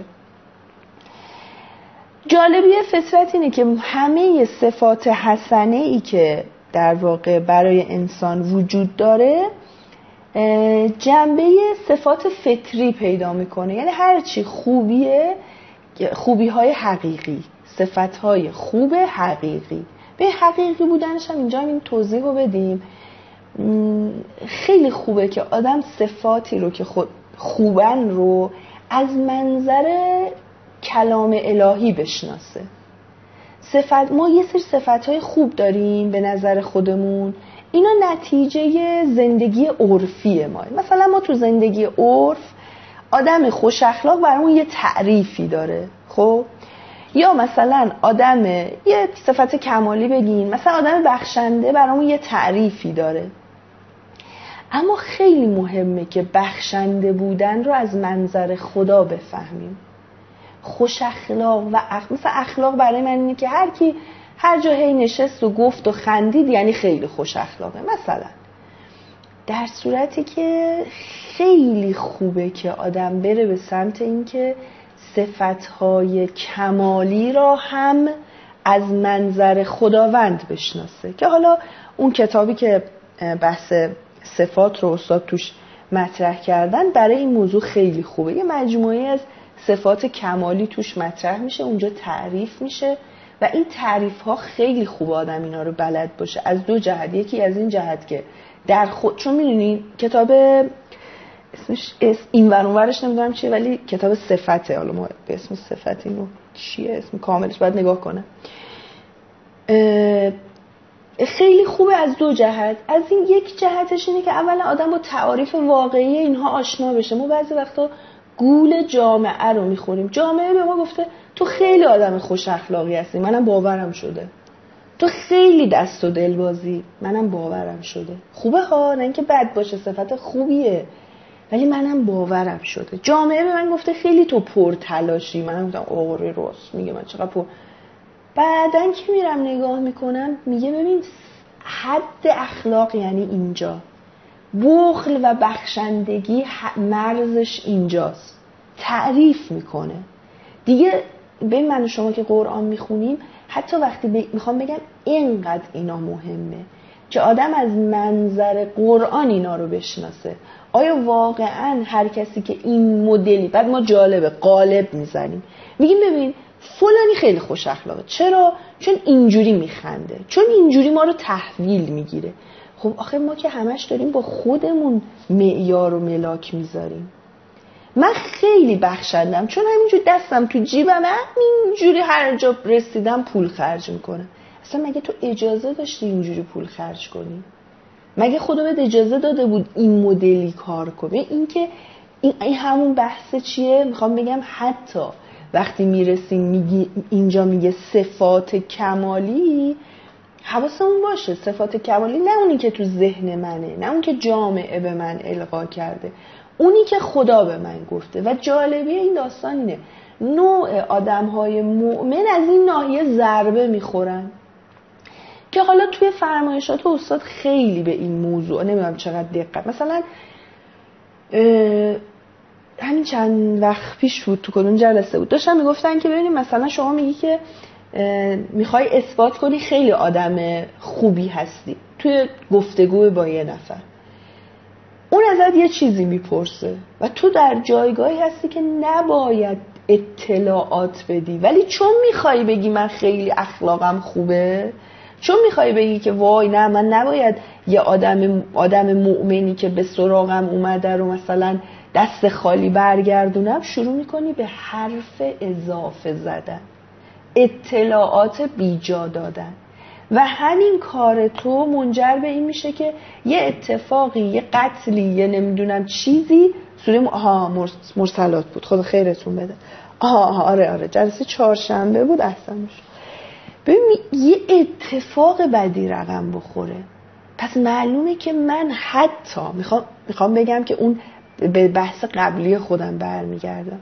جالبی فطرت اینه که همه صفات حسنه ای که در واقع برای انسان وجود داره جنبه صفات فطری پیدا میکنه. یعنی هرچی خوبیه، خوبی های حقیقی، صفت های خوب حقیقی. به حقیقی بودنش هم اینجا هم این توضیح رو بدیم. خیلی خوبه که آدم صفاتی رو که خود خوبن رو از منظر کلام الهی بشناسه. صفت، ما یه سری صفت‌های خوب داریم به نظر خودمون، اینا نتیجه زندگی عرفی ما. مثلا ما تو زندگی عرف آدم خوش اخلاق برامون یه تعریفی داره، خب؟ یا مثلا آدم، یه صفت کمالی بگین، مثلا آدم بخشنده برامون یه تعریفی داره. اما خیلی مهمه که بخشنده بودن رو از منظر خدا بفهمیم. خوش اخلاق و اخ... مثلا اخلاق برای من اینه که هر کی هر جا هی نشست و گفت و خندید یعنی خیلی خوش اخلاقه مثلا. در صورتی که خیلی خوبه که آدم بره به سمت این که صفتهای کمالی را هم از منظر خداوند بشناسه، که حالا اون کتابی که بحث صفات رو استاد توش مطرح کردن برای این موضوع خیلی خوبه. یه مجموعه از صفات کمالی توش مطرح میشه، اونجا تعریف میشه و این تعریف ها خیلی خوب آدم اینا رو بلد باشه از دو جهت. یکی از این جهت که در خود، چون میدونی کتاب اسمش اسم این ور اون ورش نمیدونم چیه ولی کتاب صفته، حالا ما به اسم صفت اینو چیه اسم کاملش باید نگاه کنم. خیلی خوبه از دو جهت. از این یک جهتش اینه که اولا آدم با تعاریف واقعی اینها آشنا بشه. ما بعضی وقتا گول جامعه رو میخوریم. جامعه به ما گفته تو خیلی آدم خوش اخلاقی هستی، منم باورم شده. تو خیلی دست و دل بازی، منم باورم شده. خوبه ها، نه اینکه بد باشه، صفت خوبیه، ولی منم باورم شده. جامعه به من گفته خیلی تو پر تلاشی، منم گفتم آره راست میگه، من چقدر پر. بعدن که میرم نگاه میکنم میگه ببین حد اخلاق یعنی اینجا، بخل و بخشندگی مرزش اینجاست. تعریف میکنه دیگه. به من و شما که قرآن میخونیم حتی وقتی ب... میخوام بگم اینقدر اینا مهمه که آدم از منظر قرآن اینا رو بشناسه. آیا واقعا هر کسی که این مدلی، بعد ما جالبه قالب میزنیم میگیم ببین فلانی خیلی خوش اخلاقه، چرا؟ چون اینجوری میخنده، چون اینجوری ما رو تحویل میگیره. خب آخه ما که همش داریم با خودمون معیار و ملاک میذاریم. من خیلی بخشندم چون همینجور دستم تو جیبم، اینجوری هر جا رسیدم پول خرج میکنم. اصلا مگه تو اجازه داشتی اینجوری پول خرج کنی؟ مگه خدا بهت اجازه داده بود این مدلی کار کنی؟ این که این, این همون بحث چیه؟ میخوام بگم حتی وقتی میرسیم میگی اینجا میگه صفات کمالی، حواسمون باشه صفات کمالی نه اونی که تو ذهن منه، نه اون که جامعه به من القا کرده، اونی که خدا به من گفته. و جالبی این داستان اینه نوع آدم‌های مؤمن از این ناحیه ضربه میخورن که حالا توی فرمایشات استاد خیلی به این موضوع نمیدونم چقدر دقت، مثلا همین چند وقت پیش بود تو کدوم جلسه بود داشتن میگفتن که ببینیم مثلا شما میگی که میخوای اثبات کنی خیلی آدم خوبی هستی توی گفتگو با یه نفر، اون ازت یه چیزی میپرسه و تو در جایگاهی هستی که نباید اطلاعات بدی، ولی چون میخوای بگی من خیلی اخلاقم خوبه، چون میخوای بگی که وای نه من نباید یه آدم آدم مؤمنی که به سراغم اومده رو مثلا دست خالی برگردونم، شروع میکنی به حرف اضافه زدن، اطلاعات بیجا دادن و همین کار تو منجر به این میشه که یه اتفاقی، یه قتلی، یه نمیدونم چیزی سوره آها مرسلات بود، خدا خیرتون بده. آها آره آره جلسه چهارشنبه بود، احسنش. ببین یه اتفاق بدی رقم بخوره، پس معلومه که من حتی میخوام میخوام بگم که اون به بحث قبلی خودم برمیگردم،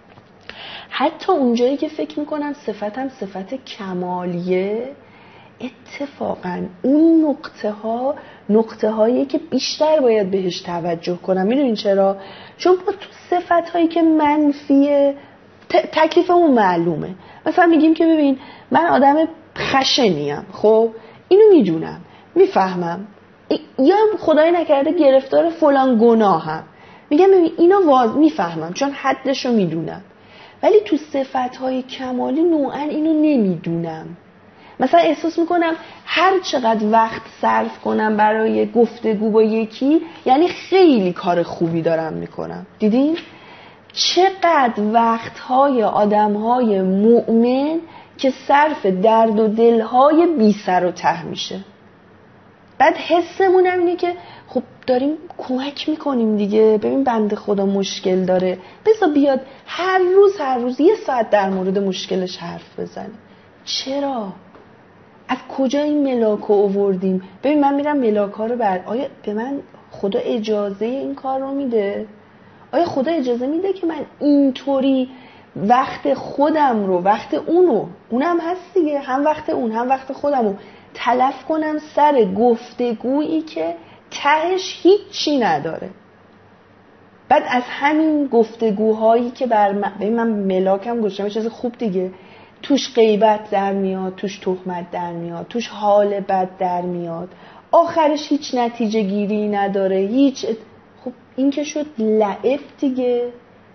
حتی اونجایی که فکر میکنم صفتم صفت کمالیه، اتفاقا اون نقطه ها نقطه هایی که بیشتر باید بهش توجه کنم. میدونین چرا؟ چون با تو صفت هایی که منفیه تکلیفمون معلومه. مثلا میگیم که ببین من آدم خشنیم، خب اینو میدونم، میفهمم، یا خدای نکرده گرفتار فلان گناهم، میگم ببین اینا واضح میفهمم چون حدشو میدونم، ولی تو صفت‌های کمالی نوعا اینو نمیدونم. مثلا احساس میکنم هر چقدر وقت صرف کنم برای گفتگو با یکی یعنی خیلی کار خوبی دارم میکنم. دیدین چقدر وقتهای آدمهای مؤمن که صرف درد و دلهای بی سر و ته میشه، بعد حسمون هم اینه که خب داریم کمک میکنیم دیگه، ببین بنده خدا مشکل داره، بذار بیاد هر روز هر روز یه ساعت در مورد مشکلش حرف بزنه. چرا؟ از کجا این ملاک رو آوردیم؟ ببین من میرم ملاک ها رو بر آیا به من خدا اجازه این کار رو میده؟ آیا خدا اجازه میده که من اینطوری وقت خودم رو، وقت اونو، اونم هست دیگه، هم وقت اون هم وقت خودم رو تلف کنم سر گفتگویی که تهش هیچی نداره؟ بعد از همین گفتگوهایی که بر من, ببین من ملاکم گوشم چیز خوب دیگه، توش غیبت در میاد، توش تهمت در میاد، توش حال بد در میاد، آخرش هیچ نتیجه گیری نداره، هیچ ات... خب این که شد لعب دیگه.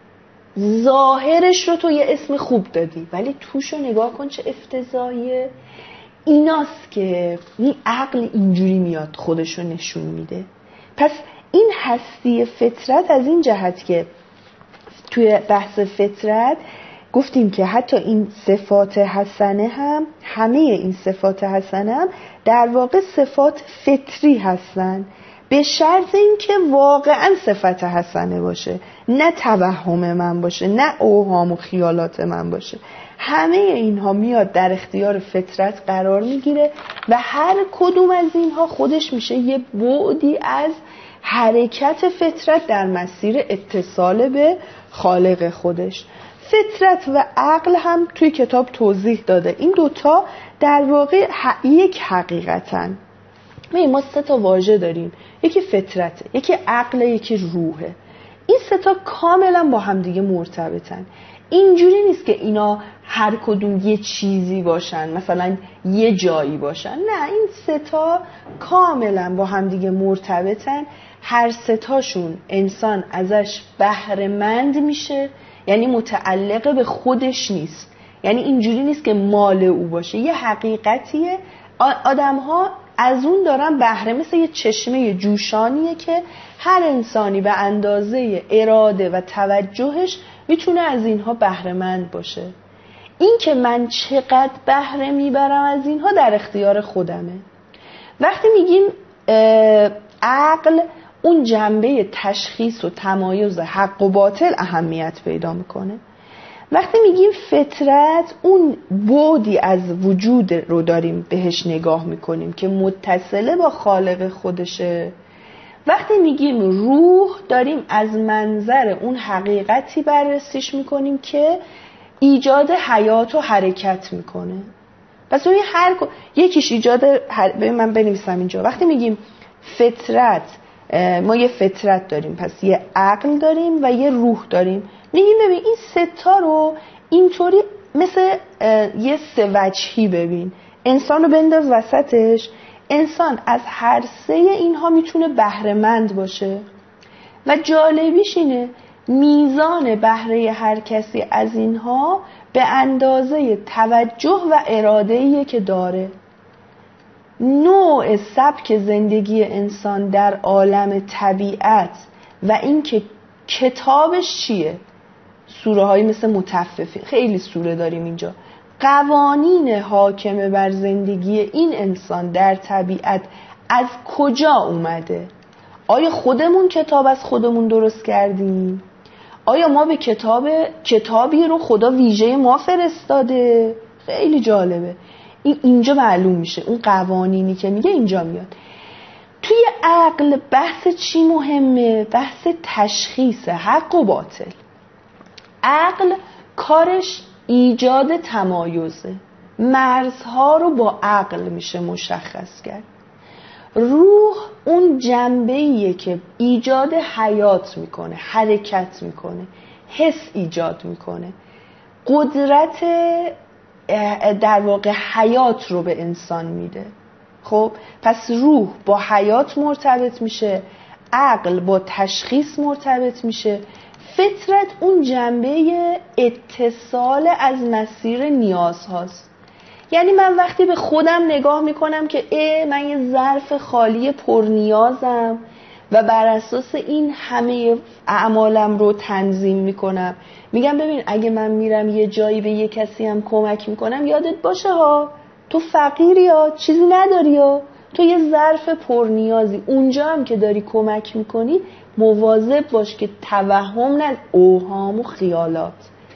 ظاهرش رو تو یه اسم خوب دادی ولی توش رو نگاه کن چه افتضاحیه. ایناست که این عقل اینجوری میاد خودش رو نشون میده. پس این هستی فطرت از این جهت که توی بحث فطرت گفتیم که حتی این صفات حسنه هم، همه این صفات حسنه هم در واقع صفات فطری هستن، به شرط این که واقعا صفت حسنه باشه، نه توهم من باشه، نه اوهام و خیالات من باشه. همه اینها میاد در اختیار فطرت قرار میگیره و هر کدوم از اینها خودش میشه یه بعدی از حرکت فطرت در مسیر اتصال به خالق خودش. فطرت و عقل هم توی کتاب توضیح داده، این دوتا در واقع یک حقیقتن. ما سه تا واژه داریم، یکی فطرته، یکی عقل، یکی روحه. این سه تا کاملا با هم دیگه مرتبطن. اینجوری نیست که اینا هر کدوم یه چیزی باشن، مثلا یه جایی باشن، نه، این سه تا کاملا با هم دیگه مرتبطن. هر سه تاشون انسان ازش بهره مند میشه، یعنی متعلق به خودش نیست، یعنی اینجوری نیست که مال او باشه، یه حقیقتیه. آدم ها از اون دارن بهره، مثل یه چشمه جوشانیه که هر انسانی به اندازه اراده و توجهش میتونه از اینها بهره مند باشه. این که من چقدر بهره میبرم از اینها در اختیار خودمه. وقتی میگیم عقل، اون جنبه تشخیص و تمایز حق و باطل اهمیت پیدا میکنه. وقتی میگیم فطرت، اون بعدی از وجود رو داریم بهش نگاه میکنیم که متصله با خالق خودشه. وقتی میگیم روح، داریم از منظر اون حقیقتی بررسیش میکنیم که ایجاد حیات و حرکت میکنه. پس اون هر یکیش ایجاد هر... من بنویسم اینجا. وقتی میگیم فطرت، ما یه فطرت داریم، پس یه عقل داریم و یه روح داریم. میگیم ببین این سه تا رو اینطوری مثل یه سه وجهی ببین، انسان رو بنداز وسطش، انسان از هر سه اینها میتونه بهره مند باشه و جالبیش اینه میزان بهره هر کسی از اینها به اندازه توجه و اراده‌ایه که داره. نوع سبک زندگی انسان در عالم طبیعت و اینکه کتابش چیه؟ سوره هایی مثل مطففین، خیلی سوره داریم اینجا. قوانین حاکم بر زندگی این انسان در طبیعت از کجا اومده؟ آیا خودمون کتاب از خودمون درست کردیم؟ آیا ما به کتاب کتابی رو خدا ویژه ما فرستاده؟ خیلی جالبه. این اینجا معلوم میشه اون قوانینی که میگه اینجا میاد. توی عقل بحث چی مهمه؟ بحث تشخیص حق و باطل. عقل کارش ایجاد تمایزه، مرزها رو با عقل میشه مشخص کرد. روح اون جنبه‌ایه که ایجاد حیات میکنه، حرکت میکنه، حس ایجاد میکنه، قدرت در واقع حیات رو به انسان میده. خب پس روح با حیات مرتبط میشه، عقل با تشخیص مرتبط میشه، فطرت اون جنبه اتصال از مسیر نیاز هاست. یعنی من وقتی به خودم نگاه میکنم که اه من یه ظرف خالی پرنیازم و بر اساس این همه اعمالم رو تنظیم میکنم، میگم ببین اگه من میرم یه جایی به یه کسی هم کمک میکنم، یادت باشه ها تو فقیری ها، چیزی نداری ها، تو یه ظرف پرنیازی. اونجا هم که داری کمک میکنی مواظب باش که توهم نه اوهام و خیالات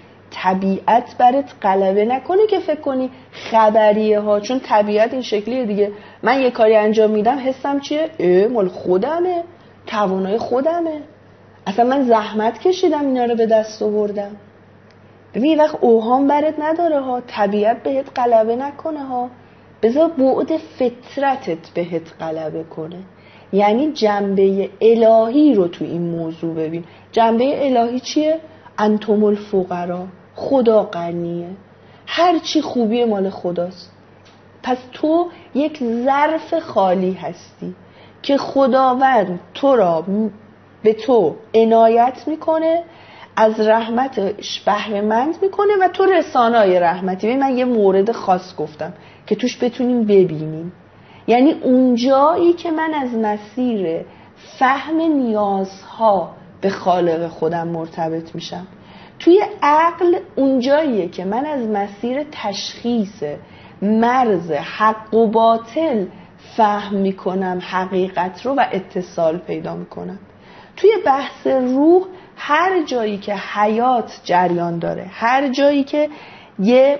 طبیعت برات غلبه نکنه که فکر کنی خبریه ها، چون طبیعت این شکلیه دیگه. من یه کاری انجام میدم حسم چیه؟ اه مال خودمه، توانای خودمه، اصلا من زحمت کشیدم اینا رو به دست آوردم. ببین وقت اوهام برات نداره ها، طبیعت بهت غلبه نکنه ها، بذار بعد فطرتت بهت غلبه کنه. یعنی جنبه الهی رو تو این موضوع ببین. جنبه الهی چیه؟ انتم الفقرا، خدا غنیه، هر چی خوبی مال خداست. پس تو یک ظرف خالی هستی که خداوند تو را به تو عنایت میکنه، از رحمتش بهره مند میکنه و تو رسانای رحمتی. ببین من یه مورد خاص گفتم که توش بتونیم ببینیم. یعنی اونجایی که من از مسیر فهم نیازها به خالق خودم مرتبط میشم. توی عقل اونجاییه که من از مسیر تشخیص مرز حق و باطل فهم میکنم حقیقت رو و اتصال پیدا میکنم. توی بحث روح هر جایی که حیات جریان داره، هر جایی که یه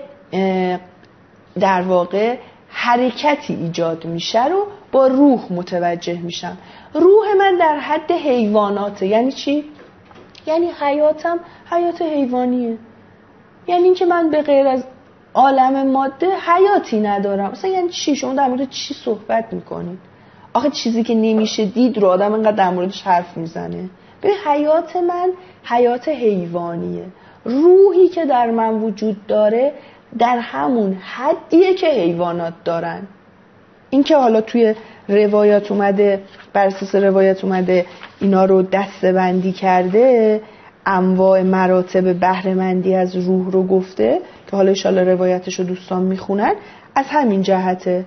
در واقع حرکتی ایجاد میشه رو با روح متوجه میشم. روح من در حد حیواناته. یعنی چی؟ یعنی حیاتم حیات حیوانیه. یعنی این که من به غیر از عالم ماده حیاتی ندارم. مثلا یعنی چی؟ شما در مورد چی صحبت میکنید؟ آخه چیزی که نمیشه دید رو آدم اینقدر در موردش حرف میزنه. به حیات من حیات حیوانیه. روحی که در من وجود داره در همون حدیه که حیوانات دارن. این که حالا توی روایات اومده، بر اساس روایات اومده اینا رو دسته بندی کرده، انواع مراتب بهره مندی از روح رو گفته که حالا ان شاءالله روایتش رو دوستان میخونن. از همین جهته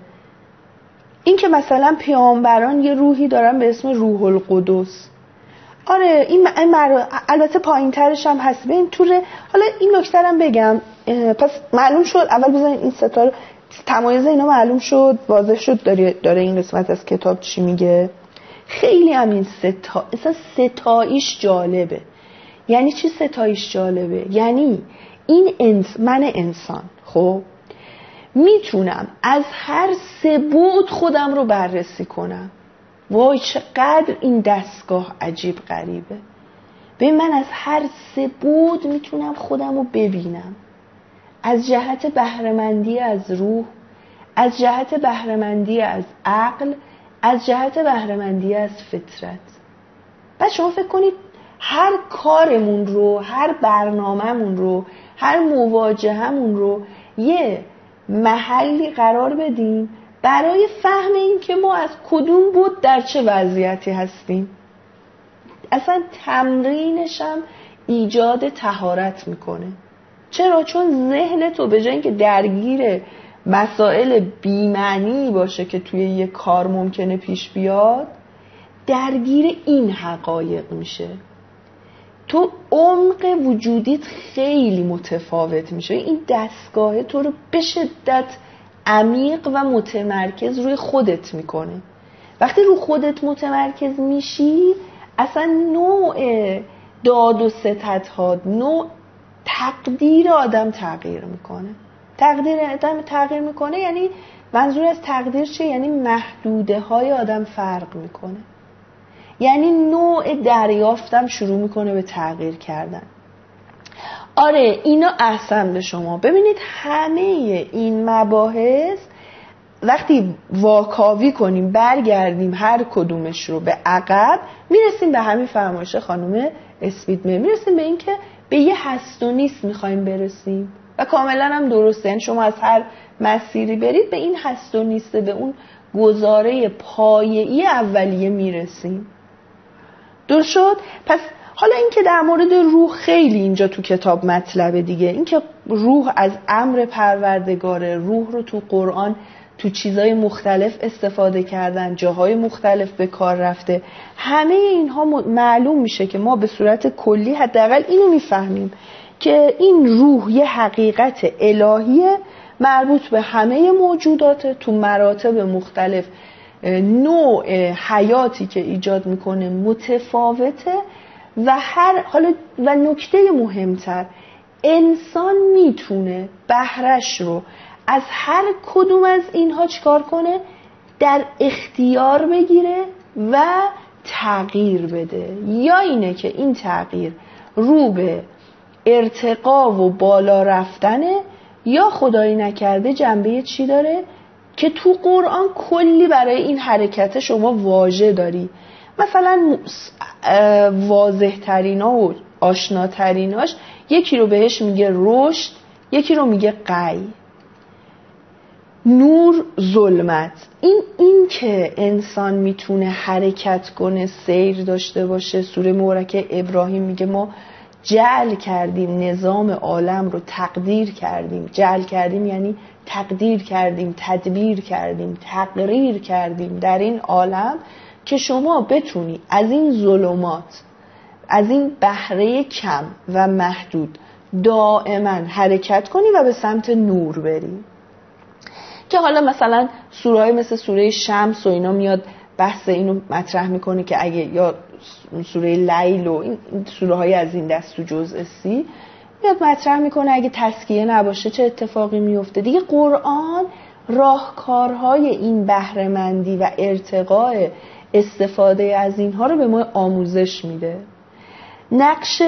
این که مثلا پیامبران یه روحی دارن به اسم روح القدس. آره این مر... البته پایین ترش هم هست. ببین تو ر... حالا این نکته رو بگم. پس معلوم شد اول بزنین این ستاره تمایز اینا معلوم شد، واضح شد داره, داره این قسمت از کتاب چی میگه. خیلی هم این ستا... اصلا ستایش جالبه. یعنی چی ستایش جالبه؟ یعنی این انس... من انسان خب میتونم از هر سه بعد خودم رو بررسی کنم. وای چقدر این دستگاه عجیب غریبه. ببین من از هر سه بعد میتونم خودم رو ببینم. از جهت بهره‌مندی از روح، از جهت بهره‌مندی از عقل، از جهت بهره‌مندی از فطرت. بعد شما فکر کنید هر کارمون رو، هر برنامه‌مون رو، هر مواجهمون رو یه محلی قرار بدیم برای فهم این که ما از کدوم بود در چه وضعیتی هستیم. اصلا تمرینش هم ایجاد طهارت میکنه. چرا؟ چون ذهن تو به جای اینکه درگیر مسائل بی‌معنی باشه که توی یه کار ممکنه پیش بیاد، درگیر این حقایق میشه. تو عمق وجودیت خیلی متفاوت میشه. این دستگاه تو رو به شدت عمیق و متمرکز روی خودت میکنه. وقتی رو خودت متمرکز میشی اصلا نوع داد و ستدها، نوع تقدیر آدم تغییر میکنه. تقدیر آدم تغییر میکنه یعنی منظور از تقدیر چه؟ یعنی محدوده های آدم فرق میکنه، یعنی نوع دریافتم شروع میکنه به تغییر کردن. آره اینا احسن به شما. ببینید همه این مباحث وقتی واکاوی کنیم برگردیم هر کدومش رو به عقب میرسیم به همین فرمایش خانم اسپیدمن، میرسیم به این که به یه هست و نیست میخوایم برسیم و کاملا هم درسته. یعنی شما از هر مسیری برید به این هست و نیسته، به اون گزاره پایه‌ای اولیه میرسیم. درست شد؟ پس حالا این که در مورد روح خیلی اینجا تو کتاب مطلبه دیگه، این که روح از امر پروردگاره، روح رو تو قرآن تو چیزای مختلف استفاده کردن، جاهای مختلف به کار رفته، همه اینها معلوم میشه که ما به صورت کلی حداقل اینو میفهمیم که این روح یه حقیقت الهیه مربوط به همه موجودات تو مراتب مختلف. نوع حیاتی که ایجاد میکنه متفاوته و هر حالا و نکته مهمتر، انسان میتونه بهرش رو از هر کدوم از اینها چیکار کنه؟ در اختیار بگیره و تغییر بده. یا اینه که این تغییر رو به ارتقا و بالا رفتنه، یا خدایی نکرده جنبه چی داره که تو قرآن کلی برای این حرکت شما واژه داری. مثلا واضح ترینا و آشناتریناش یکی رو بهش میگه رشد، یکی رو میگه قی، نور، ظلمت. این این که انسان میتونه حرکت کنه، سیر داشته باشه. سوره مبارکه ابراهیم میگه ما جعل کردیم نظام عالم رو، تقدیر کردیم. جعل کردیم یعنی تقدیر کردیم، تدبیر کردیم، تقریر کردیم در این عالم که شما بتونی از این ظلمات، از این بحره کم و محدود دائما حرکت کنی و به سمت نور بری. که حالا مثلا سوره‌های مثل سوره شمس و اینا میاد بحث اینو مطرح میکنه که اگه، یا سوره لیل و این سوره‌های از این دست تو جزء سی میاد مطرح میکنه اگه تزکیه نباشه چه اتفاقی میفته. دیگه قرآن راهکارهای این بهره‌مندی و ارتقاء استفاده از اینها رو به ما آموزش میده. نقش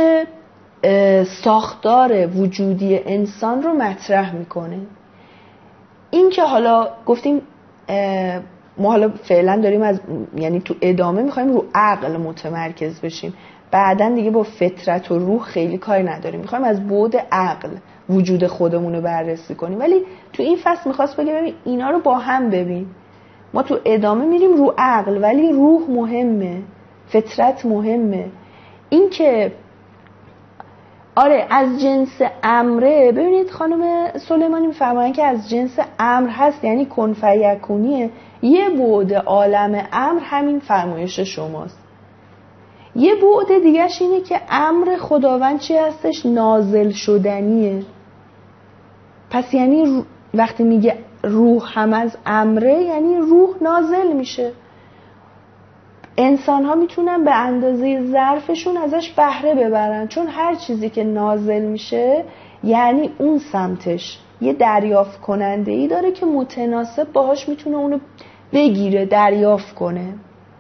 ساختار وجودی انسان رو مطرح میکنه. این که حالا گفتیم ما حالا فعلا داریم از، یعنی تو ادامه میخوایم رو عقل متمرکز بشیم، بعدن دیگه با فطرت و روح خیلی کاری نداریم، میخوایم از بعد عقل وجود خودمون رو بررسی کنیم. ولی تو این فصل میخواست بگه ببین اینا رو با هم ببین. ما تو ادامه میریم رو عقل، ولی روح مهمه، فطرت مهمه. این که آره از جنس امره. ببینید خانم سلیمانی میفرمایند که از جنس امر هست، یعنی کن فیکونیه. یه بعد عالم امر همین فرمایش شماست. یه بعد دیگهش اینه که امر خداوند چی هستش؟ نازل شدنیه. پس یعنی وقتی میگه روح هم از امره، یعنی روح نازل میشه. انسان ها میتونن به اندازه ظرفشون ازش بهره ببرن، چون هر چیزی که نازل میشه یعنی اون سمتش یه دریافت کننده ای داره که متناسب باهاش میتونه اونو بگیره، دریافت کنه.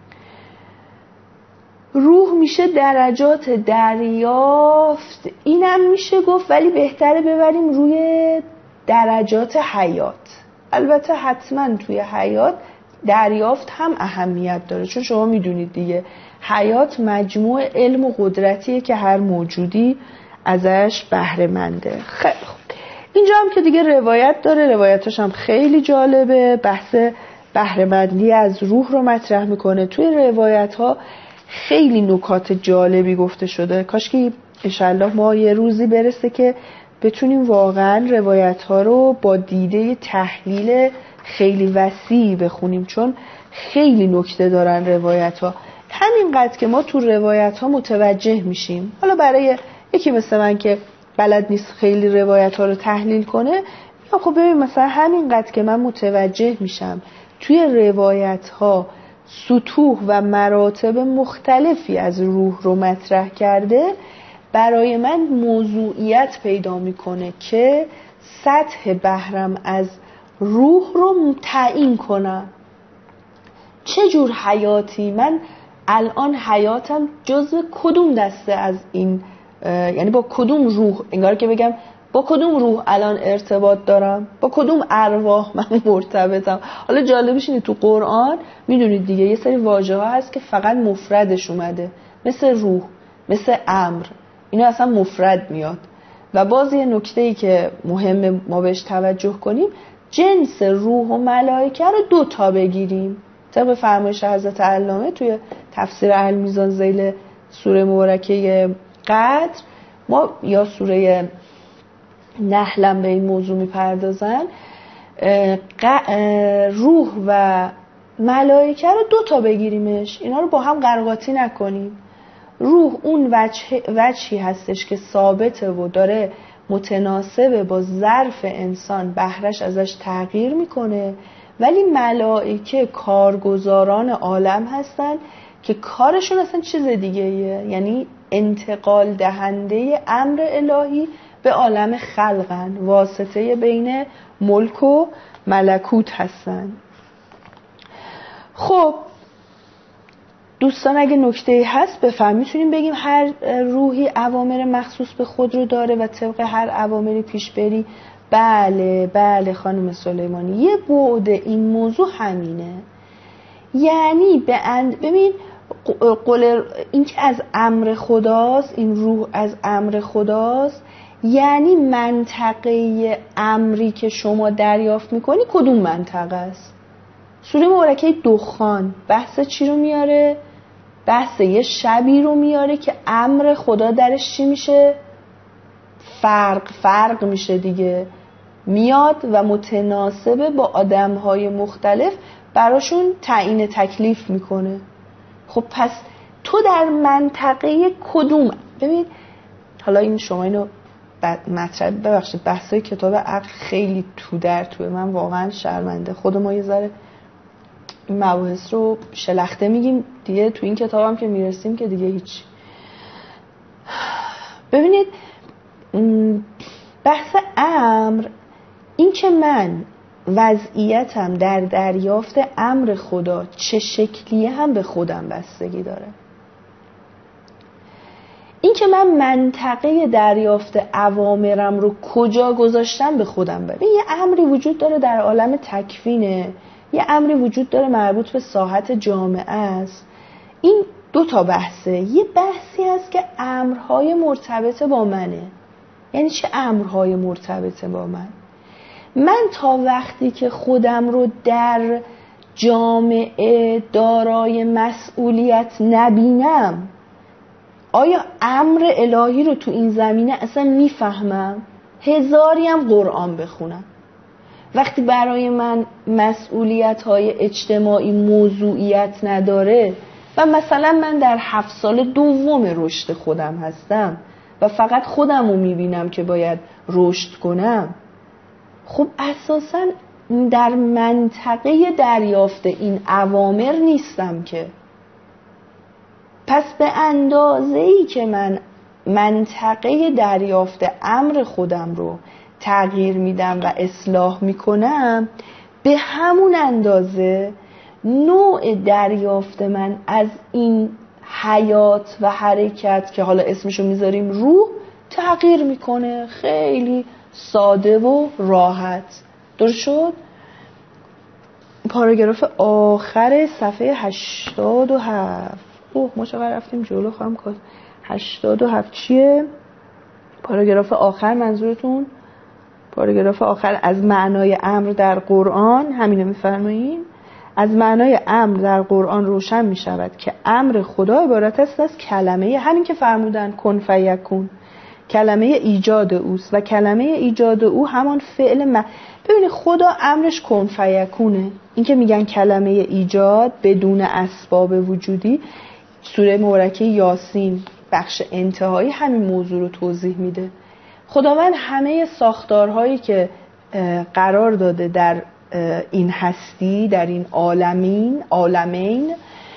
روح میشه درجات دریافت، اینم میشه گفت، ولی بهتره ببریم روی درجات حیات. البته حتما توی حیات دریافت هم اهمیت داره، چون شما میدونید دیگه حیات مجموع علم و قدرتیه که هر موجودی ازش بهره منده. خیلی خوب، اینجا هم که دیگه روایت داره، روایتاش هم خیلی جالبه، بحث بهره مندی از روح رو مطرح میکنه. توی روایت ها خیلی نکات جالبی گفته شده. کاش که انشالله ما یه روزی برسه که بتونیم واقعا روایت ها رو با دیده تحلیل خیلی وسیع بخونیم، چون خیلی نکته دارن روایت ها. همینقدر که ما تو روایت ها متوجه میشیم، حالا برای یکی مثل من که بلد نیست خیلی روایت ها رو تحلیل کنه، خب ببین مثلا همینقدر که من متوجه میشم توی روایت ها سطوح و مراتب مختلفی از روح رو مطرح کرده، برای من موضوعیت پیدا میکنه که سطح بهرم از روح رو تعیین کنم. چه جور حیاتی من الان حیاتم جزو کدوم دسته از این، یعنی با کدوم روح، انگار که بگم با کدوم روح الان ارتباط دارم، با کدوم ارواح من مرتبطم. حالا جالبش اینه تو قرآن میدونید دیگه یه سری واژه ها هست که فقط مفردش اومده، مثل روح، مثل امر، اینا اصلا مفرد میاد. و باز یه نکته‌ای که مهمه ما بهش توجه کنیم، جنس روح و ملائکه رو دو تا بگیریم. طبق فرمایش حضرت علامه توی تفسیر المیزان ذیل سوره مبارکه قدر، ما یا سوره نحلم به این موضوع میپردازن، روح و ملائکه رو دو تا بگیریمش، اینا رو با هم قرقاتی نکنیم. روح اون وجه وجهی هستش که ثابته و داره متناسب با ظرف انسان بهرش ازش تغییر میکنه، ولی ملائکه کارگزاران عالم هستن که کارشون اصلا چیز دیگه ایه، یعنی انتقال دهنده امر الهی به عالم خلقن، واسطه بین ملک و ملکوت هستن. خب دوستان اگه نکته‌ای هست بفهم، میتونیم بگیم هر روحی اوامر مخصوص به خود رو داره و طبق هر اوامری پیش بری؟ بله بله خانم سلیمانی، یه بعد این موضوع همینه. یعنی به اند... ببین قول این که از امر خداست، این روح از امر خداست، یعنی منطقه امری که شما دریافت میکنی کدوم منطقه است؟ سوره مبارکه دخان بحث چی رو میاره؟ بحث یه شبی رو میاره که امر خدا درش چی میشه؟ فرق فرق میشه دیگه، میاد و متناسبه با آدمهای مختلف براشون تعیین تکلیف میکنه. خب پس تو در منطقه کدوم؟ ببین حالا این شما اینو مطرح، ببخشید بحثای کتاب عقل خیلی تو در توی من واقعا شرمنده، خود ما یه ذره این مباحث رو شلخته میگیم دیگه، تو این کتاب هم که میرسیم که دیگه هیچ. ببینید بحث امر، این که من وضعیتم در دریافت امر خدا چه شکلیه هم به خودم بستگی داره. این که من منطقه دریافت اوامرم رو کجا گذاشتم به خودم بره. یه امری وجود داره در عالم تکوینه، یه امری وجود داره مربوط به ساحت جامعه است. این دو تا بحثه. یه بحثی هست که امرهای مرتبط با منه. یعنی چه امرهای مرتبط با من؟ من تا وقتی که خودم رو در جامعه دارای مسئولیت نبینم، آیا امر الهی رو تو این زمینه اصلا میفهمم؟ هزاری هم قرآن بخونم، وقتی برای من مسئولیت‌های اجتماعی موضوعیت نداره و مثلا من در هفت سال دوم رشد خودم هستم و فقط خودم رو میبینم که باید رشد کنم، خب اساساً در منطقه دریافت این اوامر نیستم که. پس به اندازه‌ای که من منطقه دریافت امر خودم رو تغییر میدم و اصلاح میکنم، به همون اندازه نوع دریافت من از این حیات و حرکت که حالا اسمشو میذاریم روح تغییر میکنه. خیلی ساده و راحت. درست شد؟ پاراگراف آخر صفحه هشتاد و هفت. اوه ما چقدر رفتیم جلو خواهم کن. هشتاد و هفت چیه؟ پاراگراف آخر منظورتون؟ پاراگراف آخر از معنای امر در قرآن همینو میفرمایین؟ از معنای امر در قرآن روشن می شود که امر خدا عبارت است از کلمه، همین که فرمودن کن فیکون، کلمه ایجاد اوست و کلمه ایجاد او همان فعل م... ببینید خدا امرش کن فیکونه. این که میگن کلمه ایجاد بدون اسباب وجودی، سوره مبارکه یاسین بخش انتهایی همین موضوع رو توضیح میده. خداوند همه ساختارهایی که قرار داده در این هستی، در این عالمین عالمین،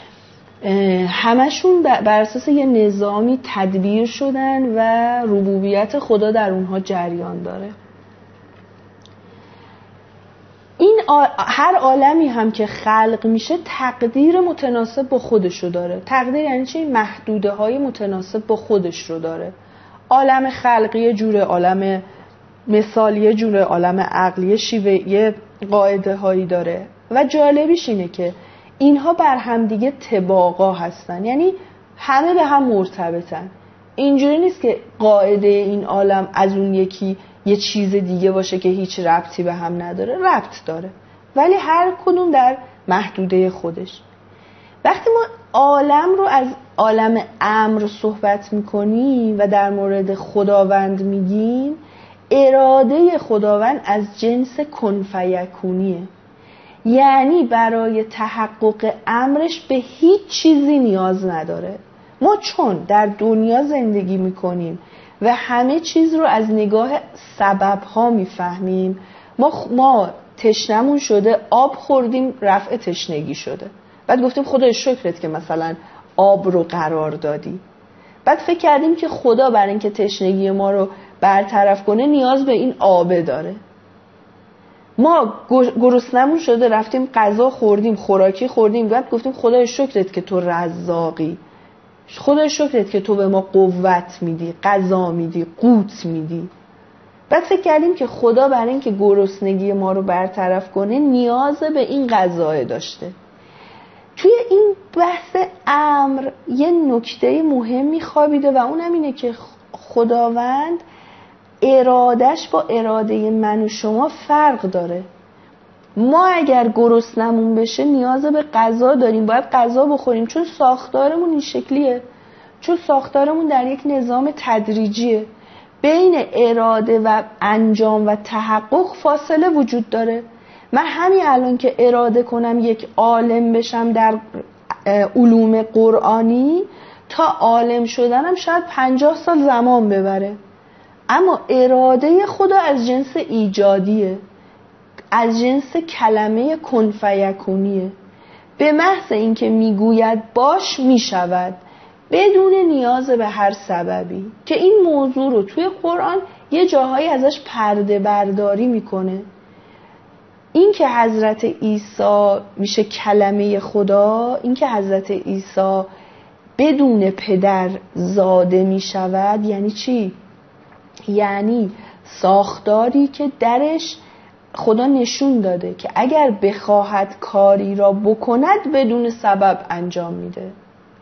همشون بر اساس یه نظامی تدبیر شدن و ربوبیت خدا در اونها جریان داره. این هر عالمی هم که خلق میشه تقدیر متناسب با خودش رو داره. تقدیر یعنی چی؟ محدوده های متناسب با خودش رو داره. عالم خلقی یه جوره، عالم مثالی یه جوره، عالم عقلی شیوه یه قاعده هایی داره. و جالبیش اینه که اینها بر هم دیگه طباقا هستن، یعنی همه به هم مرتبطن. اینجوری نیست که قاعده این عالم از اون یکی یه چیز دیگه باشه که هیچ ربطی به هم نداره. ربط داره ولی هر کدوم در محدوده خودش. وقتی ما عالم رو از عالم امر صحبت میکنیم و در مورد خداوند میگیم، اراده خداوند از جنس کن فیکونیه، یعنی برای تحقق امرش به هیچ چیزی نیاز نداره. ما چون در دنیا زندگی میکنیم و همه چیز رو از نگاه سببها میفهمیم، ما ما تشنمون شده، آب خوردیم رفع تشنگی شده، بعد گفتیم خدای شکرت که مثلا آب رو قرار دادی. بعد فکر کردیم که خدا برای اینکه تشنگی ما رو برطرف کنه نیاز به این آبه داره. ما گرسنمون شده رفتیم غذا خوردیم، خوراکی خوردیم، بعد گفتیم خدای شکرت که تو رزاقی، خدای شکرت که تو به ما قوت میدی، غذا میدی، قوت میدی. بعد فکر کردیم که خدا برای اینکه گرسنگی ما رو برطرف کنه نیاز به این غذا داشته. توی این بحث امر یه نکته مهمی خوابیده و اونم اینه که خداوند ارادش با اراده من و شما فرق داره. ما اگر گرسنمون بشه نیاز به غذا داریم، باید غذا بخوریم، چون ساختارمون این شکلیه، چون ساختارمون در یک نظام تدریجیه. بین اراده و انجام و تحقق فاصله وجود داره. من همین الان که اراده کنم یک عالم بشم در علوم قرآنی، تا عالم شدنم شاید پنجاه سال زمان ببره، اما اراده خدا از جنس ایجادیه، از جنس کلمه کن فیکونیه. به محض اینکه میگوید باش میشود، بدون نیاز به هر سببی. که این موضوع رو توی قرآن یه جاهایی ازش پرده برداری میکنه. این که حضرت عیسی میشه کلمه خدا، این که حضرت عیسی بدون پدر زاده میشود، یعنی چی؟ یعنی ساختاری که درش خدا نشون داده که اگر بخواهد کاری را بکند بدون سبب انجام میده.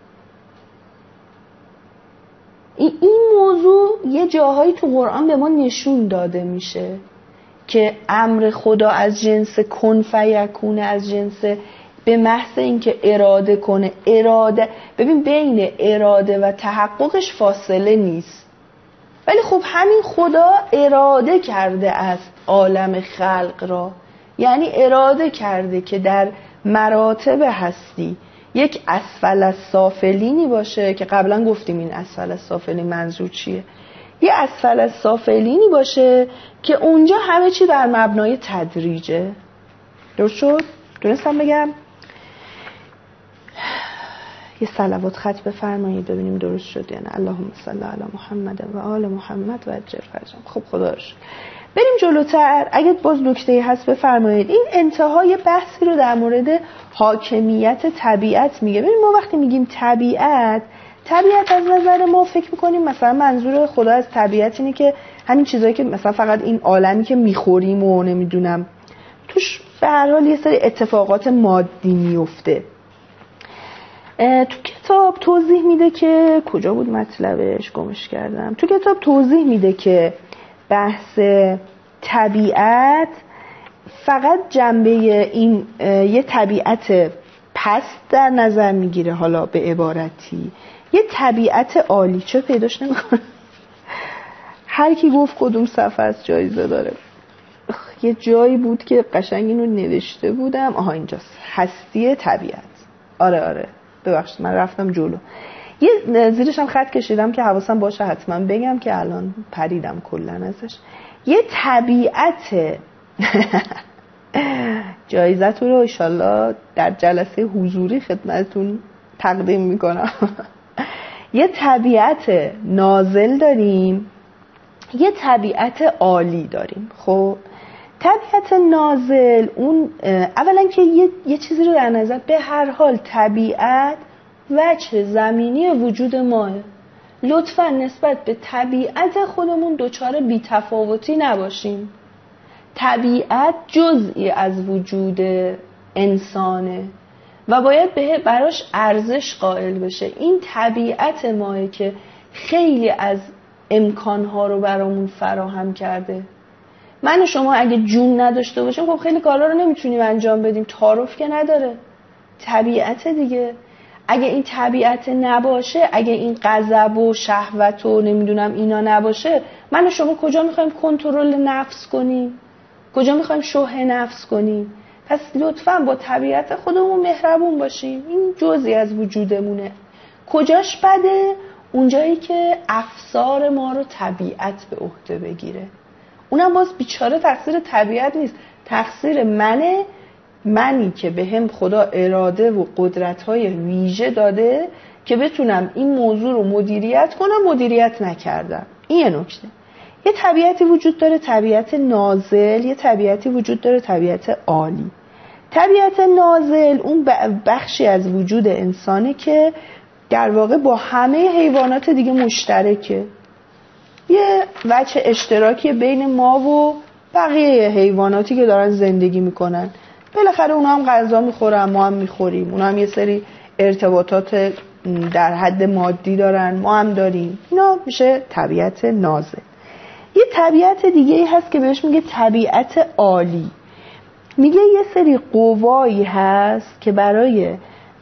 این موضوع یه جاهایی تو قرآن به ما نشون داده میشه که امر خدا از جنس کن فیکونه، از جنس به محض اینکه اراده کنه. اراده، ببین بین اراده و تحققش فاصله نیست، ولی خب همین خدا اراده کرده است عالم خلق را، یعنی اراده کرده که در مراتب هستی یک اسفل السافلینی باشه، که قبلا گفتیم این اسفل السافلین منظور چیه. یه اسفل السافلینی باشه که اونجا همه چی بر مبنای تدریجه. درست شد؟ درستم بگم؟ یه صلوات خط بفرمایید ببینیم درست شد یا نه. اللهم صل علی محمد و آل محمد و اجر فرجهم. خب خدا رو شکر. بریم جلوتر. اگه باز نکته‌ای هست بفرمایید. این انتهای بحثی رو در مورد حاکمیت طبیعت میگه. ببین ما وقتی میگیم طبیعت، طبیعت از نظر ما فکر میکنیم مثلا منظور خدا از طبیعت اینه که همین چیزایی که مثلا فقط این عالمی که میخوریم و نمیدونم توش به هر حال یه سری اتفاقات مادی میفته. تو کتاب توضیح میده که کجا بود مطلبش، گمش کردم. تو کتاب توضیح میده که بحث طبیعت فقط جنبه این یه طبیعت پست در نظر میگیره. حالا به عبارتی یه طبیعت عالی، چه پیداش نمیکنه. هر کی گفت کدوم صفحه از جایزه داره. یه جایی بود که قشنگ اینو نوشته بودم. آها اینجاست، هستی طبیعت. آره آره ببخشید من رفتم جلو. یه زیرش هم خط کشیدم که حواسم باشه حتما بگم که الان پریدم کلا ازش. یه طبیعت جایزتون رو انشالله در جلسه حضوری خدمتتون تقدیم میکنم. یه طبیعت نازل داریم، یه طبیعت عالی داریم. خب طبیعت نازل اون اولا که یه, یه چیزی رو در نظر، به هر حال طبیعت وجه زمینی وجود ماه. لطفا نسبت به طبیعت خودمون دچار بی‌تفاوتی نباشیم. طبیعت جزئی از وجود انسانه و باید به براش ارزش قائل بشه. این طبیعت ماه که خیلی از امکانها رو برامون فراهم کرده. من و شما اگه جون نداشته باشیم خب خیلی کارا رو نمیتونیم انجام بدیم، تعارف که نداره. طبیعت دیگه. اگه این طبیعت نباشه، اگه این غضب و شهوت و نمیدونم اینا نباشه، من و شما کجا میخوایم کنترل نفس کنیم؟ کجا میخوایم شح نفس کنیم؟ پس لطفاً با طبیعت خودمون مهربون باشیم. این جزئی از وجودمونه. کجاش بده؟ اونجایی که افسار ما رو طبیعت به عهده بگیره. اونم باز بیچاره تقصیر طبیعت نیست، تقصیر منه، منی که به هم خدا اراده و قدرت‌های ویژه داده که بتونم این موضوع رو مدیریت کنم، مدیریت نکردم. این یه نکته. یه طبیعتی وجود داره، طبیعت نازل، یه طبیعتی وجود داره، طبیعت عالی. طبیعت نازل اون بخشی از وجود انسانه که در واقع با همه حیوانات دیگه مشترکه. یه وجه اشتراکی بین ما و بقیه حیواناتی که دارن زندگی میکنن. بالاخره اونا هم غذا میخورن، ما هم میخوریم. اونا هم یه سری ارتباطات در حد مادی دارن، ما هم داریم. اینا میشه طبیعت نازل. یه طبیعت دیگه هست که بهش میگه طبیعت عالی. میگه یه سری قوایی هست که برای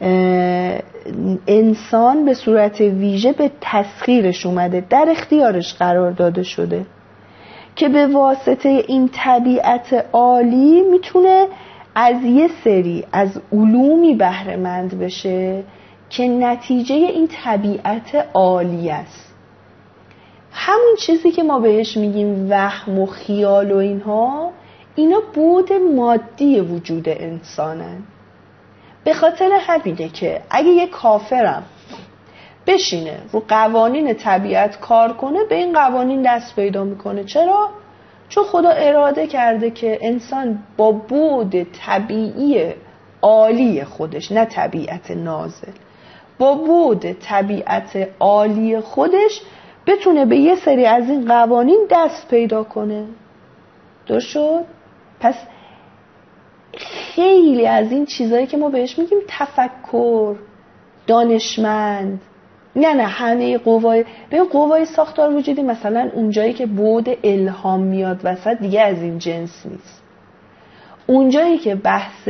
انسان به صورت ویژه به تسخیرش اومده، در اختیارش قرار داده شده که به واسطه این طبیعت عالی میتونه از یه سری از علومی بهره مند بشه که نتیجه این طبیعت عالی است. همون چیزی که ما بهش میگیم وهم و خیال و اینها، اینا بود مادی وجود انسانن. به خاطر همینه که اگه یه کافرم بشینه رو قوانین طبیعت کار کنه، به این قوانین دست پیدا میکنه. چرا؟ چون خدا اراده کرده که انسان با بود طبیعی عالی خودش، نه طبیعت نازل، با بود طبیعت عالی خودش بتونه به یه سری از این قوانین دست پیدا کنه. درست شد؟ پس خیلی از این چیزایی که ما بهش میگیم تفکر، دانشمند، نه نه همه قوای به قوای ساختار وجودی، مثلا اونجایی که بود الهام میاد وسط دیگه از این جنس نیست. اونجایی که بحث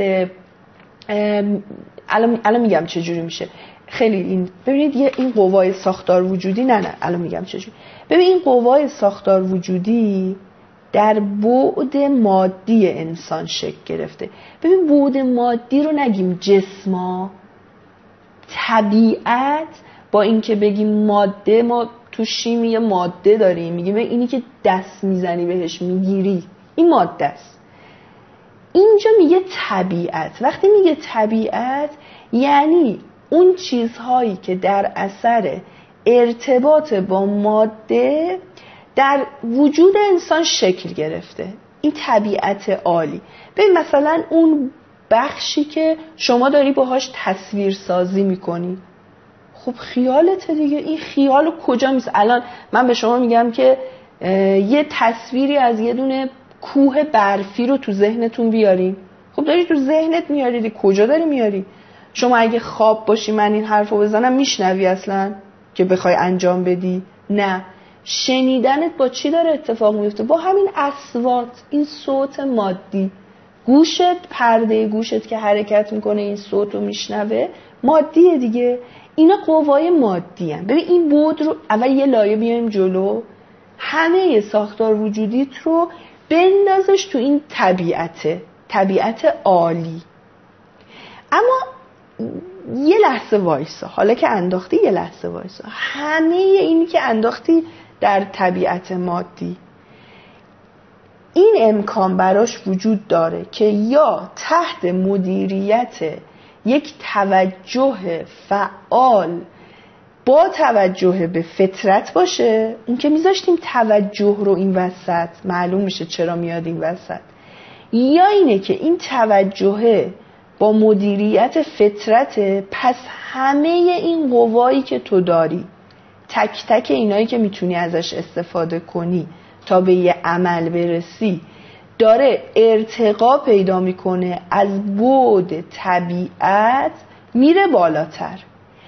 الان الان میگم چه جوری میشه. خیلی این ببینید یه این قوای ساختار وجودی، نه نه الان میگم چه جوری. ببین این قوای ساختار وجودی در بعد مادی انسان شکل گرفته. ببین بعد مادی رو نگیم جسما، طبیعت، با اینکه بگیم ماده، ما تو شیمی یه ماده داریم، میگیم اینی که دست میزنی بهش میگیری این ماده است. اینجا میگه طبیعت. وقتی میگه طبیعت یعنی اون چیزهایی که در اثر ارتباط با ماده در وجود انسان شکل گرفته. این طبیعت عالی. ببین مثلا اون بخشی که شما داری باهاش تصویر سازی میکنی، خب خیالته دیگه. این خیال کجا میست؟ الان من به شما میگم که یه تصویری از یه دونه کوه برفی رو تو ذهنتون بیارین. خب داری تو ذهنت میاری دی، کجا داری میاری؟ شما اگه خواب باشی من این حرفو بزنم میشنوی اصلا که بخوای انجام بدی؟ نه. شنیدنت با چی داره اتفاق میفته؟ با همین اصوات، این صوت مادی. گوشت، پرده گوشت که حرکت میکنه این صوت رو میشنوه، مادیه دیگه. اینا قوای مادی هم. ببین این بود رو اول یه لایه بیایم جلو، همه ساختار وجودیت رو بندازش تو این طبیعته، طبیعت عالی. اما یه لحظه وایسا، حالا که انداختی یه لحظه وایسا. همه اینی که انداختی در طبیعت مادی، این امکان براش وجود داره که یا تحت مدیریت یک توجه فعال با توجه به فطرت باشه. اون که میذاشتیم توجه رو این وسط، معلوم میشه چرا میاد این وسط. یا اینه که این توجه با مدیریت فطرت، پس همه این قوایی که تو داری، تک تک اینایی که میتونی ازش استفاده کنی تا به یه عمل برسی، داره ارتقا پیدا میکنه، از بعد طبیعت میره بالاتر.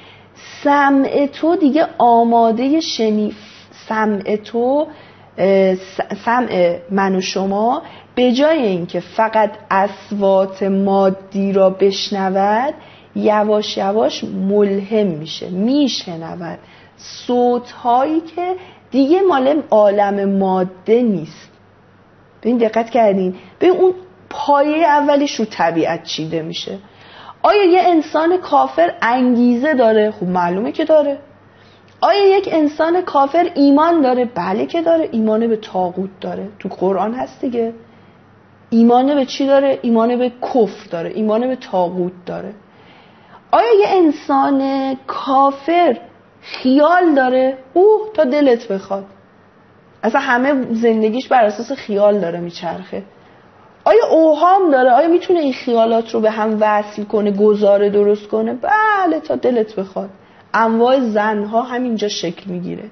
سمع تو دیگه آماده شنی سمع تو سمع من و شما به جای اینکه فقط اصوات مادی را بشنود، یواش یواش ملهم میشه، میشنود صوت هایی که دیگه مال عالم ماده نیست. ببین دقت کردین؟ ببین اون پایه اولیش رو طبیعت چیده میشه. آیا یه انسان کافر انگیزه داره؟ خب معلومه که داره. آیا یک انسان کافر ایمان داره؟ بله که داره. ایمان به طاغوت داره، تو قرآن هست دیگه. ایمان به چی داره؟ ایمان به کفر داره، ایمان به طاغوت داره. آیا یه انسان کافر خیال داره؟ اوه تا دلت بخواد. اصلا همه زندگیش بر اساس خیال داره میچرخه. آیا اوهام داره؟ آیا میتونه این خیالات رو به هم وصل کنه، گزاره درست کنه؟ بله تا دلت بخواد. انواع زنها همینجا شکل میگیره.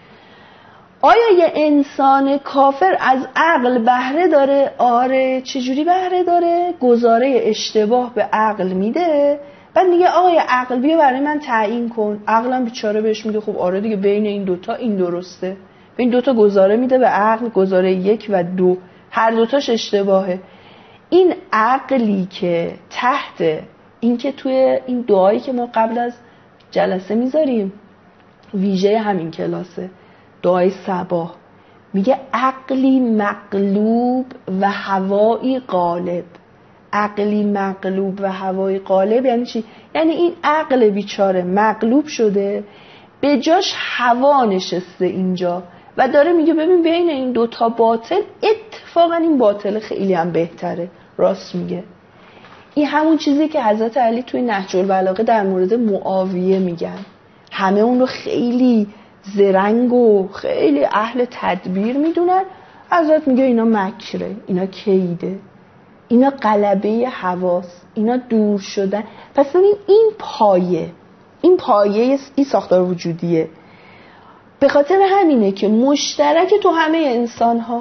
آیا یه انسان کافر از عقل بهره داره؟ آره. چجوری بهره داره؟ گزاره اشتباه به عقل میده، بعد میگه آقای عقل بیا برای من تعیین کن. عقلم بیچاره بهش میگه خب آره دیگه، بین این دوتا این درسته. به این دوتا گزاره میده به عقل، گزاره یک و دو، هر دوتاش اشتباهه. این عقلی که تحت این که توی این دعایی که ما قبل از جلسه میذاریم، ویژه همین کلاسه، دعای صباح، میگه عقلی مغلوب و هوایی غالب. عقلی مغلوب و هوایی غالب یعنی چی؟ یعنی این عقل بیچاره مغلوب شده، به جاش هوا نشسته اینجا و داره میگه ببین بین این دوتا باطل اتفاقا این باطل خیلی هم بهتره. راست میگه. این همون چیزی که حضرت علی توی نهج البلاغه در مورد معاویه میگن. همه اون رو خیلی زرنگ و خیلی اهل تدبیر میدونن. حضرت میگه اینا مکره، اینا کیده، اینا غلبه حواس، اینا دور شدن. پس ببین این پایه، این پایه این ساختار وجودیه. به خاطر همینه که مشترک تو همه انسان ها.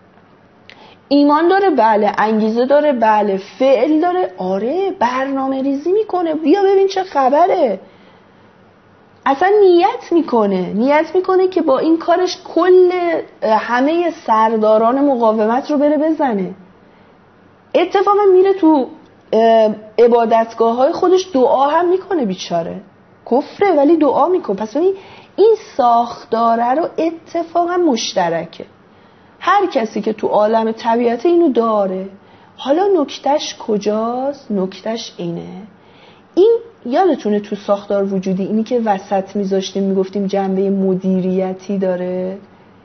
ایمان داره بله، انگیزه داره بله، فعل داره آره، برنامه ریزی میکنه، بیا ببین چه خبره، اصلا نیت میکنه نیت میکنه که با این کارش کل همه سرداران مقاومت رو بره بزنه. اتفاقا میره تو عبادتگاه های خودش دعا هم میکنه، بیچاره کفره ولی دعا میکنه. پس ببین این ساختاره رو اتفاقا مشترکه، هر کسی که تو عالم طبیعت اینو داره. حالا نکتهش کجاست؟ نکتهش اینه، این یادتونه تو ساختار وجودی اینی که وسط میذاشتیم میگفتیم جنبه مدیریتی داره،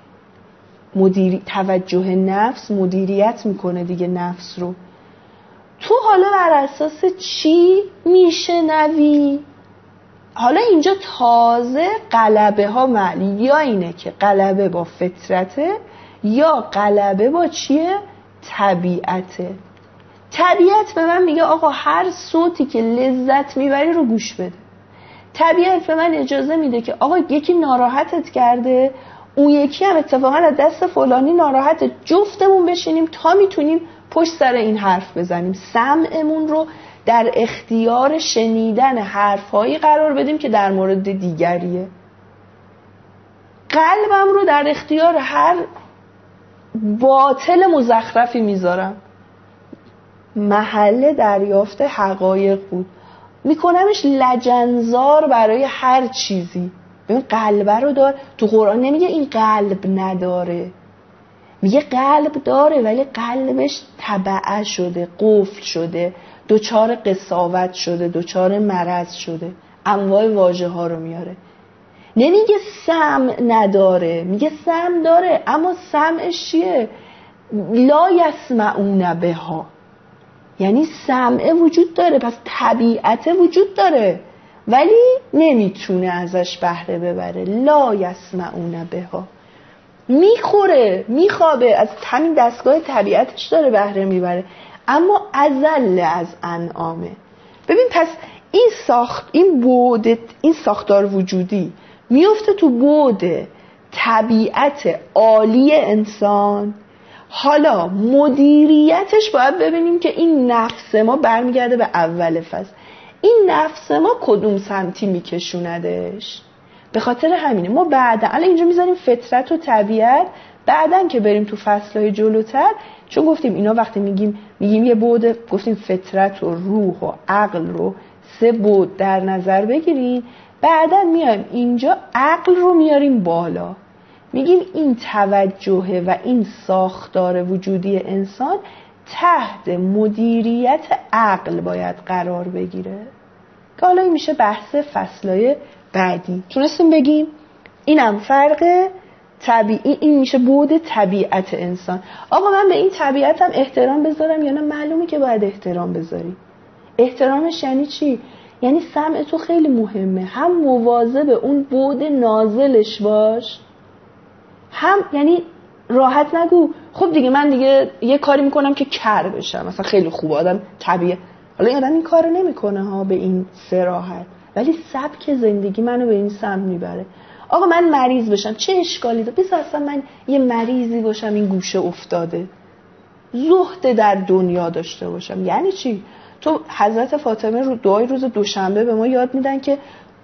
مدیر... توجه نفس مدیریت میکنه دیگه نفس رو. تو حالا بر اساس چی میشنوی؟ حالا اینجا تازه غلبه ها معنی یا اینه که غلبه با فطرته یا غلبه با چیه؟ طبیعته. طبیعت به من میگه آقا هر صوتی که لذت میبری رو گوش بده. طبیعت به من اجازه میده که آقا یکی ناراحتت کرده، اون یکی هم اتفاقا از دست فلانی ناراحته، جفتمون بشینیم تا میتونیم پشت سر این حرف بزنیم، سمعمون رو در اختیار شنیدن حرفهایی قرار بدیم که در مورد دیگریه. قلبم رو در اختیار هر باطل مزخرفی میذارم. محل دریافت حقایق بود، میکنمش لجنزار برای هر چیزی. ببین قلب رو دار، تو قرآن نمیگه این قلب نداره، میگه قلب داره ولی قلبش تبعه شده، قفل شده، دوچار قساوت شده، دوچار مرض شده، انواع واژه ها رو میاره. نمیگه سمع نداره، میگه سمع داره، اما سمعش چیه؟ لا یسمعون بها، یعنی سمع وجود داره، پس طبیعت وجود داره ولی نمیتونه ازش بهره ببره. لا یسمعون بها، میخوره میخوابه، از همین دستگاه طبیعتش داره بهره میبره، اما اذل از انعامه. ببین پس این ساخت این بعد این ساختار وجودی میفته تو بعد طبیعت عالی انسان. حالا مدیریتش باید ببینیم که این نفس ما برمیگرده به اول فصل، این نفس ما کدوم سمتی میکشوندش. به خاطر همینه ما بعدا الان اینجا میذاریم فطرت و طبیعت، بعدن که بریم تو فصلهای جلوتر، چون گفتیم اینا وقتی میگیم میگیم یه بعد، گفتیم فطرت و روح و عقل رو سه بعد در نظر بگیریم، بعدن میایم اینجا عقل رو میاریم بالا، میگیم این توجه و این ساختار وجودی انسان تحت مدیریت عقل باید قرار بگیره، که حالا این میشه بحث فصلهای بعدی. تونستیم بگیم اینم فرق طبیعی، این میشه بعد طبیعت انسان. آقا من به این طبیعتم احترام بذارم یا نه؟ معلومه که باید احترام بذاری. احترامش یعنی چی؟ یعنی سمع تو خیلی مهمه، هم مواظب اون بعد نازلش باش، هم یعنی راحت نگو خب دیگه من دیگه یه کاری میکنم که کر بشم، مثلا خیلی خوب آدم طبیعه، حالا این آدم این کارو نمیکنه ها به این صراحت، ولی سبک زندگی منو به این سمت میبره. آقا من مریض بشم چه اشکالی داره؟ بس اصلا من یه مریضی باشم این گوشه افتاده، زهد در دنیا داشته باشم. یعنی چی؟ تو حضرت فاطمه رو دعای روز دوشنبه به ما یاد میدن که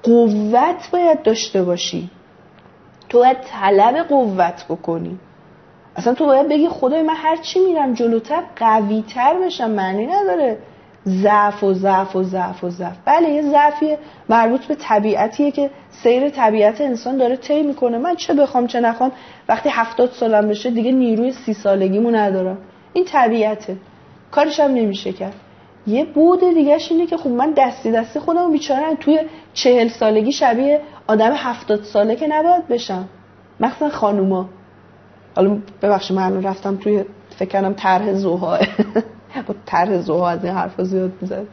قوت باید داشته باشی، تو باید طلب قوت بکنی، اصلا تو باید بگی خدای من هر چی میرم جلوتر قوی تر بشم. معنی نداره ضعف و ضعف و ضعف و ضعف. بله یه ضعفیه مربوط به طبیعتیه که سیر طبیعت انسان داره طی میکنه. من چه بخوام چه نخوام وقتی هفتاد سالم بشه دیگه نیروی سی سالگیمو ندارم، این طبیعته، کارش هم نمیشه کرد. یه بود دیگهش اینه که خب من دستی دستی خودم بیچاره توی چهل سالگی شبیه آدم هفتاد ساله که نباید بشم، مخصوصا خانوما. حالا ببخشید من رفتم توی فکر کنم طرح زوها با طرح زوها از این حرفا زیاد میزد.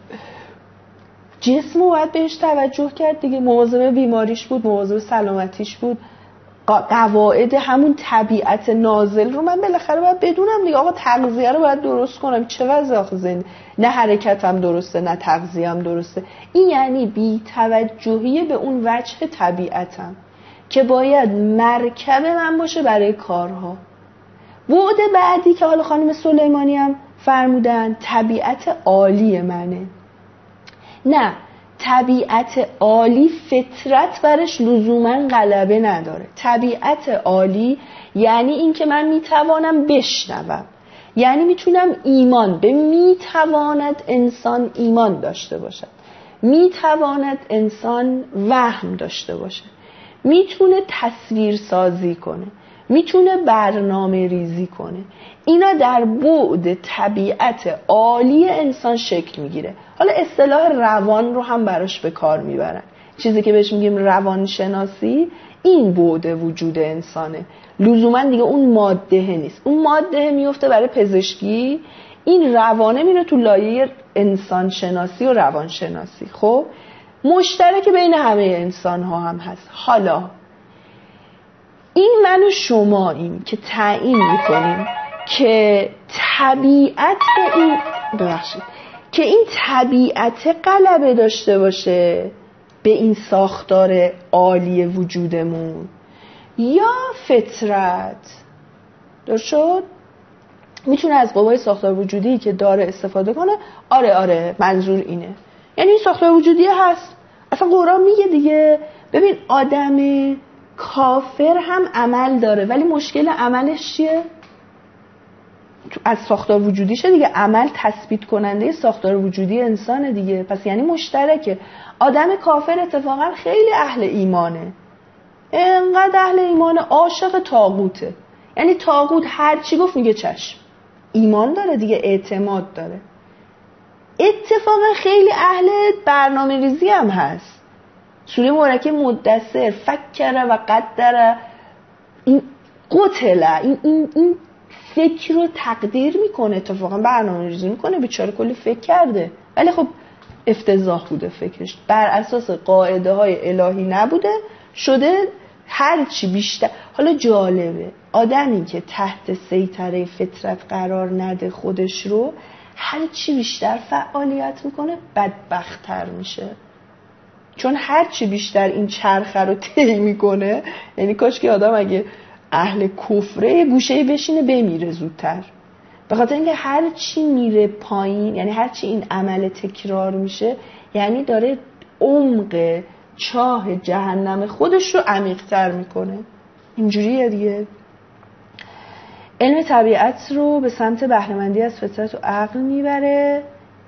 جسمو باید بهش توجه کرد دیگه، مواظب بیماریش بود، مواظب سلامتیش بود، قواعد همون طبیعت نازل رو من بالاخره باید بدونم دیگه. آقا تغذیه رو باید درست کنم، چه وضع آخه زنده، نه حرکتم درسته نه تغذیه‌ام درسته. این یعنی بی توجهی به اون وجه طبیعتم که باید مرکب من باشه برای کارها. بعد بعدی که حالا خانم سلیمانی هم فرمودن طبیعت عالی منه. نه، طبیعت عالی فطرت برش لزوما غلبه نداره. طبیعت عالی یعنی این که من میتوانم بشنوم، یعنی میتونم ایمان به میتواند انسان ایمان داشته باشد، میتواند انسان وهم داشته باشه، میتونه تصویر سازی کنه، میتونه برنامه ریزی کنه. اینا در بعد طبیعت عالی انسان شکل میگیره. حالا اصطلاح روان رو هم براش به کار میبرن، چیزی که بهش میگیم روانشناسی. این بعد وجود انسانه، لزوما دیگه اون ماده نیست. اون ماده میفته برای پزشکی، این روانه میره تو لایه انسان شناسی و روانشناسی. خب مشترک بین همه انسان ها هم هست. حالا این من و شماییم که تعیین میکنیم که طبیعت این ببخشید که این طبیعت غلبه داشته باشه به این ساختار عالی وجودمون یا فطرت. درست شد؟ میتونه از بابای ساختار وجودی که داره استفاده کنه. آره آره منظور اینه، یعنی این ساختار وجودی هست. اصلا قرآن میگه دیگه، ببین آدم کافر هم عمل داره ولی مشکل عملش چیه؟ از ساختار وجودیشه دیگه، عمل تثبیت کننده ساختار وجودی انسانه دیگه، پس یعنی مشترکه. آدم کافر اتفاقا خیلی اهل ایمانه، انقدر اهل ایمانه عاشق طاغوته، یعنی طاغوت هر چی گفت میگه چشم، ایمان داره دیگه، اعتماد داره. اتفاقا خیلی اهل برنامه ریزی هم هست. سوره مبارکه مدثر فکر و قدر، این قتله، این, این, این فکر رو تقدیر میکنه، اتفاقا برنامه ریزی میکنه، بیچاره کلی فکر کرده ولی خب افتضاح بوده فکرش، بر اساس قاعده های الهی نبوده، شده هر چی بیشتر. حالا جالبه آدمی که تحت سیطره فطرت قرار نده خودش رو، هر چی بیشتر فعالیت میکنه بدبخت‌تر میشه، چون هر چی بیشتر این چرخه رو طی میکنه، یعنی کاش که آدم اگه اهل کفره گوشه بشینه بمیره زودتر، به خاطر اینکه هر چی میره پایین، یعنی هر چی این عمل تکرار میشه، یعنی داره عمق چاه جهنم خودش رو عمیق‌تر میکنه. اینجوریه دیگه. علم طبیعت رو به سمت بهره‌مندی از فطرت و عقل میبره.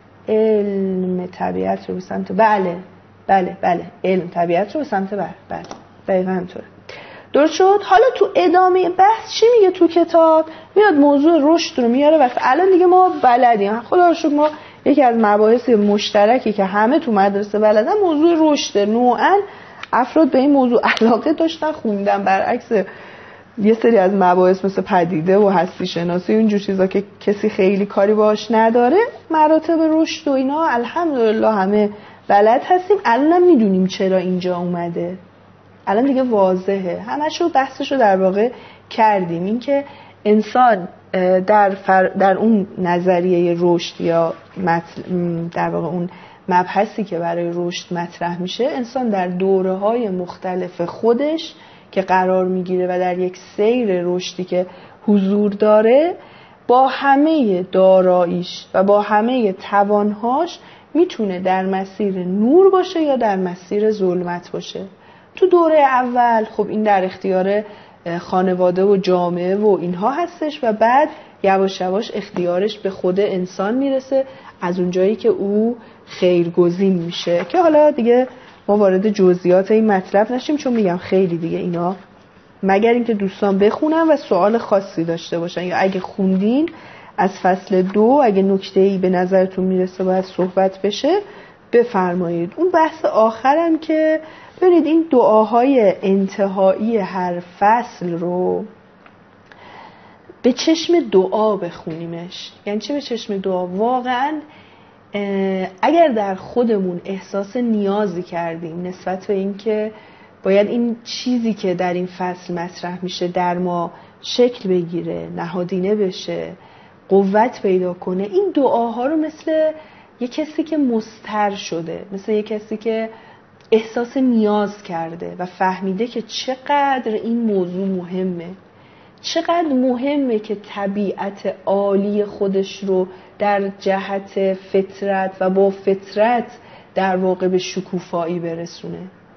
علم طبیعت رو به سمت بله بله بله علم طبیعت رو به سمت بله بله دقیقاً همینطوره. درست شد. حالا تو ادامه بحث چی میگه تو کتاب؟ میاد موضوع رشد رو میاره. وقتی الان دیگه ما بلدیم، خدا رو شکر، ما یکی از مباحث مشترکی که همه تو مدرسه بلدن موضوع رشد. نوعاً افراد به این موضوع علاقه داشتن، خوندن، برعکس یه سری از مباحث مثل پدیده و هستی شناسی و اینجور چیزا که کسی خیلی کاری باش نداره، مراتب رشد و اینا الحمدلله همه بلد هستیم. الان هم میدونیم چرا اینجا اومده، الان دیگه واضحه، همشو بحثشو در واقع کردیم. این که انسان در, فر... در اون نظریه رشد یا مطل... در واقع اون مبحثی که برای رشد مطرح میشه، انسان در دوره‌های مختلف خودش که قرار میگیره و در یک سیر رشدی که حضور داره، با همه داراییش و با همه توانهاش میتونه در مسیر نور باشه یا در مسیر ظلمت باشه. تو دوره اول خب این در اختیار خانواده و جامعه و اینها هستش و بعد یواش یواش اختیارش به خود انسان میرسه از اونجایی که او خیرگزین میشه، که حالا دیگه ما وارد جزئیات این مطلب نشیم چون میگم خیلی دیگه اینا، مگر اینکه دوستان بخونن و سوال خاصی داشته باشن، یا اگه خوندین از فصل دو اگه نکته‌ای به نظرتون میرسه باید صحبت بشه بفرمایید. اون بحث آخرم که ببینید این دعاهای انتهایی هر فصل رو به چشم دعا بخونیمش. یعنی چه به چشم دعا؟ واقعا اگر در خودمون احساس نیازی کردیم نسبت به این که باید این چیزی که در این فصل مطرح میشه در ما شکل بگیره، نهادینه بشه، قوت پیدا کنه، این دعاها رو مثل یک کسی که مضطر شده، مثل یک کسی که احساس نیاز کرده و فهمیده که چقدر این موضوع مهمه، چقدر مهمه که طبیعت عالی خودش رو در جهت فطرت و با فطرت در واقع به شکوفایی برسونه،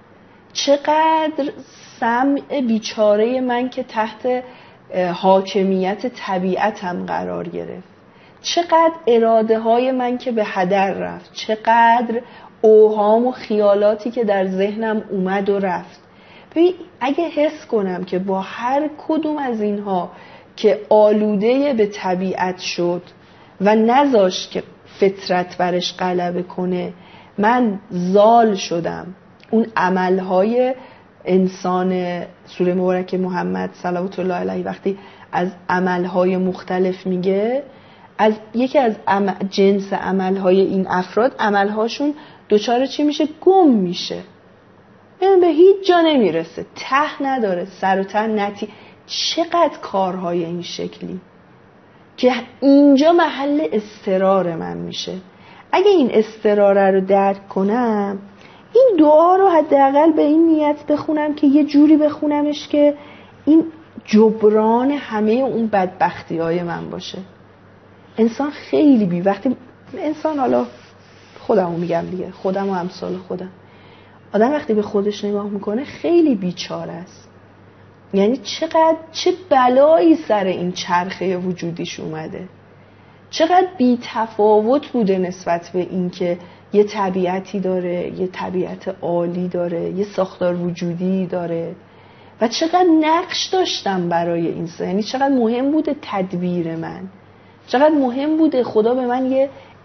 چقدر سمع بیچاره من که تحت حاکمیت طبیعتم قرار گرفت، چقدر اراده های من که به هدر رفت، چقدر اوهام و خیالاتی که در ذهنم اومد و رفت. ببین اگه حس کنم که با هر کدوم از اینها که آلوده به طبیعت شد و نذاشت که فطرت برش غلبه کنه، من زال شدم، اون عملهای انسان سوره مبارکه محمد صلوات الله علیه وقتی از عملهای مختلف میگه، از یکی از عمل جنس عملهای این افراد، عملهاشون دوچار چی میشه؟ گم میشه، این به هیچ جا نمیرسه، ته نداره، سر و ته نتی. چقدر کارهای این شکلی که اینجا محل استقرار من میشه. اگه این استقرار رو درک کنم، این دعا رو حداقل به این نیت بخونم که یه جوری بخونمش که این جبران همه اون بدبختی های من باشه. انسان خیلی بی وقتی انسان، حالا خودمو میگم دیگه، خودم و امثال خودم، آدم وقتی به خودش نگاه میکنه خیلی بیچاره است. یعنی چقدر چه بلایی سر این چرخه وجودیش اومده، چقدر بی تفاوت بوده نسبت به این که یه طبیعتی داره، یه طبیعت عالی داره، یه ساختار وجودی داره و چقدر نقش داشتم برای این. یعنی چقدر مهم بوده تدبیر من، چقدر مهم بوده خدا به من یه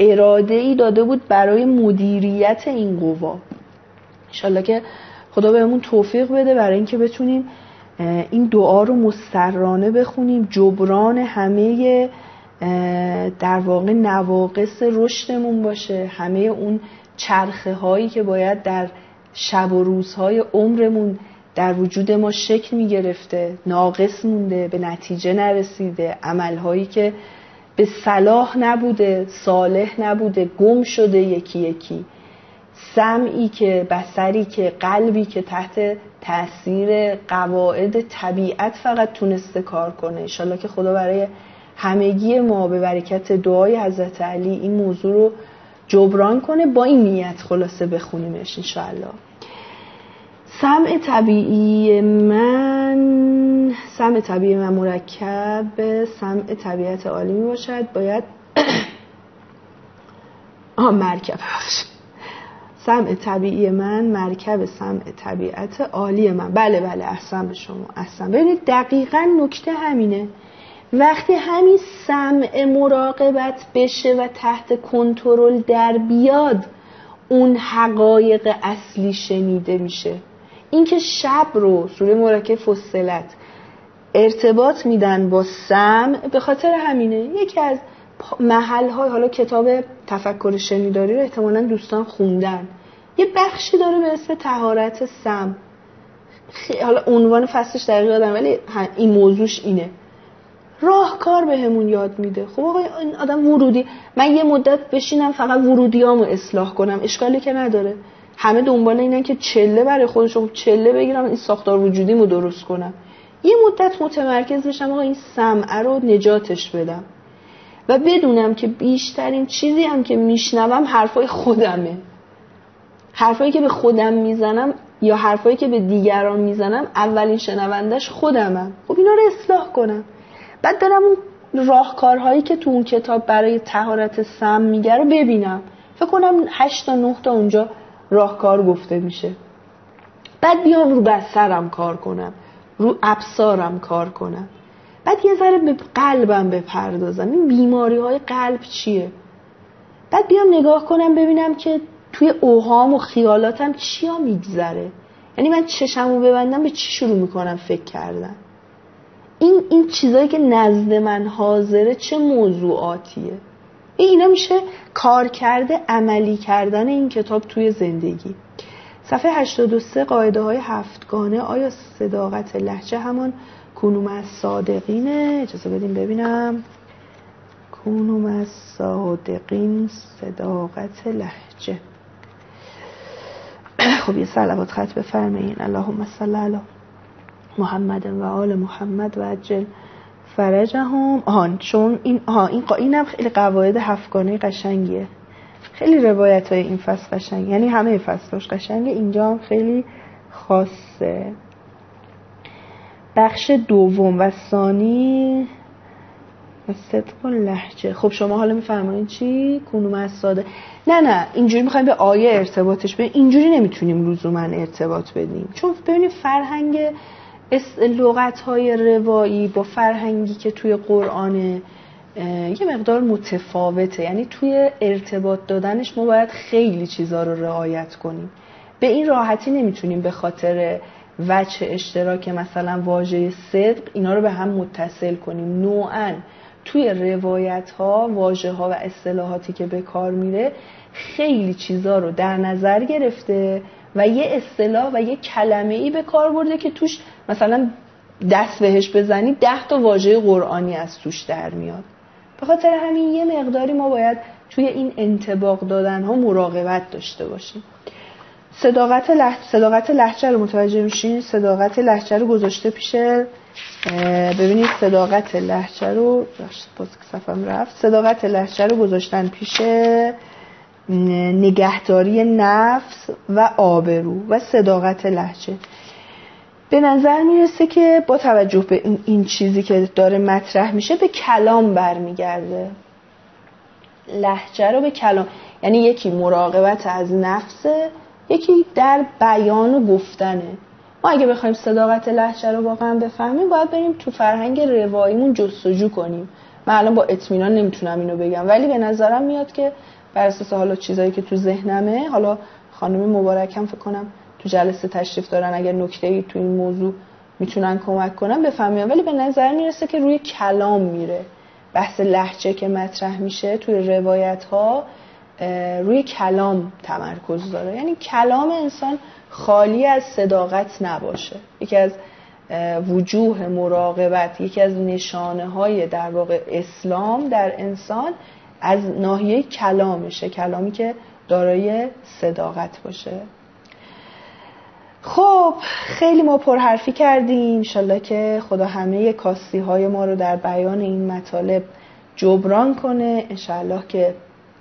اراده‌ای داده بود برای مدیریت این قوا. انشالله که خدا بهمون توفیق بده برای اینکه بتونیم این دعا رو مسترانه بخونیم، جبران همه در واقع نواقص رشدمون باشه، همه اون چرخه هایی که باید در شب و روزهای عمرمون در وجود ما شکل می گرفته، ناقص مونده، به نتیجه نرسیده، عملهایی که به صلاح نبوده، صالح نبوده، گم شده یکی یکی، سمعی که، بصری که، قلبی که تحت تأثیر قواعد طبیعت فقط تونسته کار کنه. انشالله که خدا برای همگی ما به برکت دعای حضرت علی این موضوع رو جبران کنه. با این نیت خلاصه بخونیمش انشالله. سمع طبیعی من سمع طبیعی من مرکب به سمع طبیعت عالی می باشد. باید آه مرکب باشه. سمع طبیعی من مرکب سمع طبیعت عالی من. بله بله احسن به شما، احسن. ببینید دقیقاً نکته همینه. وقتی همین سمع مراقبت بشه و تحت کنترل در بیاد، اون حقایق اصلی شنیده میشه. این که شب رو سوره مرکب فصلت ارتباط میدن با سمع به خاطر همینه. یکی از محل‌های، حالا کتاب تفکر شنیداری رو احتمالاً دوستان خوندن، یه بخشی داره به اسم طهارت سمع. حالا عنوان فصلش دقیق یادم ولی این موضوعش اینه. راهکار بهمون یاد میده. خب آقا این آدم ورودی، من یه مدت بشینم فقط ورودیامو اصلاح کنم، اشکالی که نداره. همه دنبال اینن که چله برای خودشون چله بگیرم، این ساختار وجودیمو درست کنم. یه مدت متمرکز بشم آقا این سمع رو نجاتش بدم و بدونم که بیشترین چیزی هم که میشنوم حرفای خودمه. حرفایی که به خودم میزنم یا حرفایی که به دیگران میزنم اولین شنوندش خودمم. خب اینا رو اصلاح کنم. بعد برم اون راهکارهایی که تو اون کتاب برای طهارت سمع میگه رو ببینم. فکر کنم هشت تا نه تا اونجا راهکار گفته میشه. بعد بیام رو بصرم کار کنم، رو ابصارم کار کنم. بعد یه ذره به قلبم بپردازم، این بیماری های قلب چیه. بعد بیام نگاه کنم ببینم که توی اوهام و خیالاتم چیا میگذره. یعنی من چشمو ببندم به چی شروع میکنم فکر کردن. این این چیزایی که نزد من حاضره چه موضوعاتیه. اینا میشه کار کرده عملی کردن این کتاب توی زندگی. صفحه هشتاد و سه قاعده های هفتگانه. آیا صداقت لهجه همان کنوم از صادقینه؟ اجازه بدیم ببینم. کنوم از صادقین صداقت لهجه. خب یه صلوات خط بفرمایین. اللهم صل علی محمد و آل محمد و عجل فرجهم. آهان چون این آها این قا... اینم خیلی قواعد هفتگانه قشنگیه. خیلی روایت های این فصل قشنگ، یعنی همه فصلش قشنگه، اینجا هم خیلی خاصه. بخش دوم و ثانی و صدق و لهجه. خب شما حالا میفرمایید چی؟ کنوم از ساده. نه نه اینجوری میخوایم به آیه ارتباطش بدیم، اینجوری نمیتونیم لزوما ارتباط بدیم. چون ببینید فرهنگ لغت‌های روایی با فرهنگی که توی قرآن یه مقدار متفاوته. یعنی توی ارتباط دادنش ما باید خیلی چیزا رو رعایت کنیم. به این راحتی نمیتونیم به خاطر وجه اشتراک مثلا واژه صدق اینا رو به هم متصل کنیم. نوعاً توی روایت‌ها واژه‌ها و اصطلاحاتی که به کار میره خیلی چیزا رو در نظر گرفته و یه اصطلاح و یه کلمه‌ای به کار برده که توش مثلا دست بهش بزنی ده تا واژه قرآنی از توش در میاد. به خاطر همین یه مقداری ما باید توی این انطباق دادن ها مراقبت داشته باشیم. صداقت لهجه صداقت لهجه رو متوجه میشین؟ صداقت لهجه رو گذاشته پیشه. ببینید صداقت لهجه رو باز صفم رفت. صداقت لهجه رو گذاشتن پیشه نگهداری نفس و آبرو و صداقت لهجه. به نظر میرسه که با توجه به این, این چیزی که داره مطرح میشه به کلام برمیگرده. لهجه رو به کلام، یعنی یکی مراقبت از نفسه، یکی در بیان و گفتنه. ما اگه بخوایم صداقت لهجه رو واقعا بفهمیم باید بریم تو فرهنگ رواییمون جستجو کنیم من الان با اطمینان نمیتونم اینو بگم، ولی به نظرم میاد که بر اساس حالا چیزایی که تو ذهنمه، حالا خانم مبارک هم فکر کنم تو جلسه تشریف دارن، اگر نکته‌ای تو این موضوع میتونن کمک کنن بفهمیم، ولی به نظر میرسه که روی کلام میره. بحث لهجه که مطرح میشه توی روایت ها روی کلام تمرکز داره، یعنی کلام انسان خالی از صداقت نباشه. یکی از وجوه مراقبت، یکی از نشانه های در واقع اسلام در انسان از ناحیه کلامشه، کلامی که دارای صداقت باشه. خب خیلی ما پرحرفی کردیم، انشالله که خدا همه کاستی های ما رو در بیان این مطالب جبران کنه. انشالله که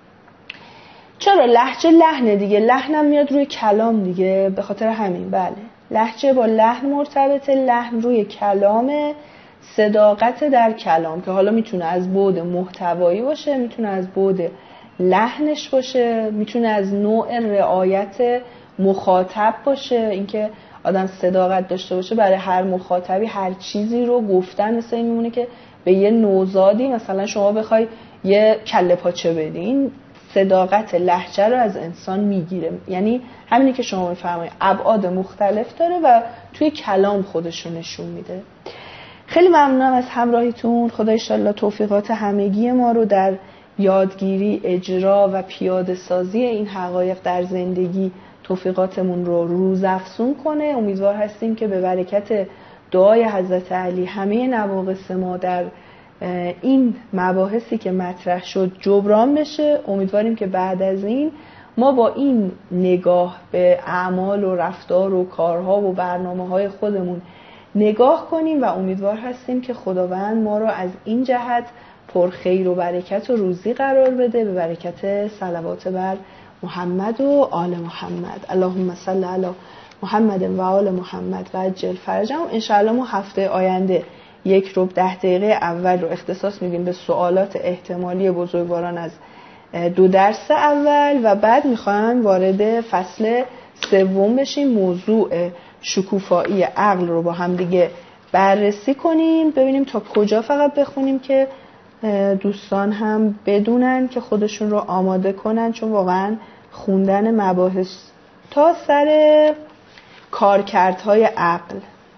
چرا لهجه لحنه دیگه، لحنم میاد روی کلام دیگه، به خاطر همین بله لهجه با لحن مرتبطه، لحن روی کلامه، صداقت در کلام که حالا میتونه از بعد محتوایی باشه، میتونه از بعد لحنش باشه، میتونه از نوع رعایت مخاطب باشه، اینکه آدم صداقت داشته باشه برای هر مخاطبی هر چیزی رو گفتن. مثل این میمونه که به یه نوزادی مثلا شما بخوای یه کله پاچه بدین، صداقت لهجه رو از انسان میگیره. یعنی همینی که شما میفرمایید ابعاد مختلف داره و توی کلام خودش رو نشون میده. خیلی ممنونم از همراهیتون. خدا انشالله توفیقات همگی ما رو در یادگیری، اجرا و پیاده سازی این حقایق در زندگی توفیقاتمون رو روزافزون کنه. امیدوار هستیم که به برکت دعای حضرت علی همه نواقص ما در این مباحثی که مطرح شد جبران بشه. امیدواریم که بعد از این ما با این نگاه به اعمال و رفتار و کارها و برنامه‌های خودمون نگاه کنیم و امیدوار هستیم که خداوند ما رو از این جهت پر خیر و برکت و روزی قرار بده، به برکت صلوات بر محمد و آل محمد. اللهم صل علی محمد و آل محمد و عجل فرجهم. انشاءالله ما هفته آینده یک رو ده دقیقه اول رو اختصاص میدیم به سوالات احتمالی بزرگواران از دو درس اول و بعد میخوایم وارد فصل سوم بشیم، موضوع شکوفایی عقل رو با هم دیگه بررسی کنیم، ببینیم تا کجا فقط بخونیم که دوستان هم بدونن که خودشون رو آماده کنن، چون واقعا خوندن مباحث تا سر کارکردهای عقل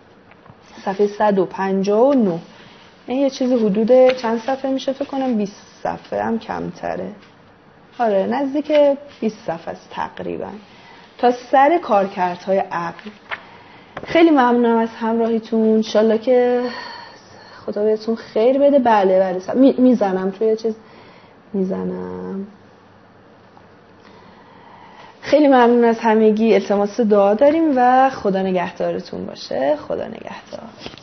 صفحه صد و پنجاه و نه، این یه چیزی حدود چند صفحه میشه، فکر کنم بیست صفحه هم کمتره، آره نزدیک بیست صفحه است تقریبا، تا سر کارکردهای عقل. خیلی ممنونم از همراهیتون، انشالله که خدا بهتون خیر بده. بله بله می، میزنم توی چیز میزنم. خیلی ممنون از همگی، التماس دعا داریم و خدا نگهدارتون باشه. خدا نگهدار.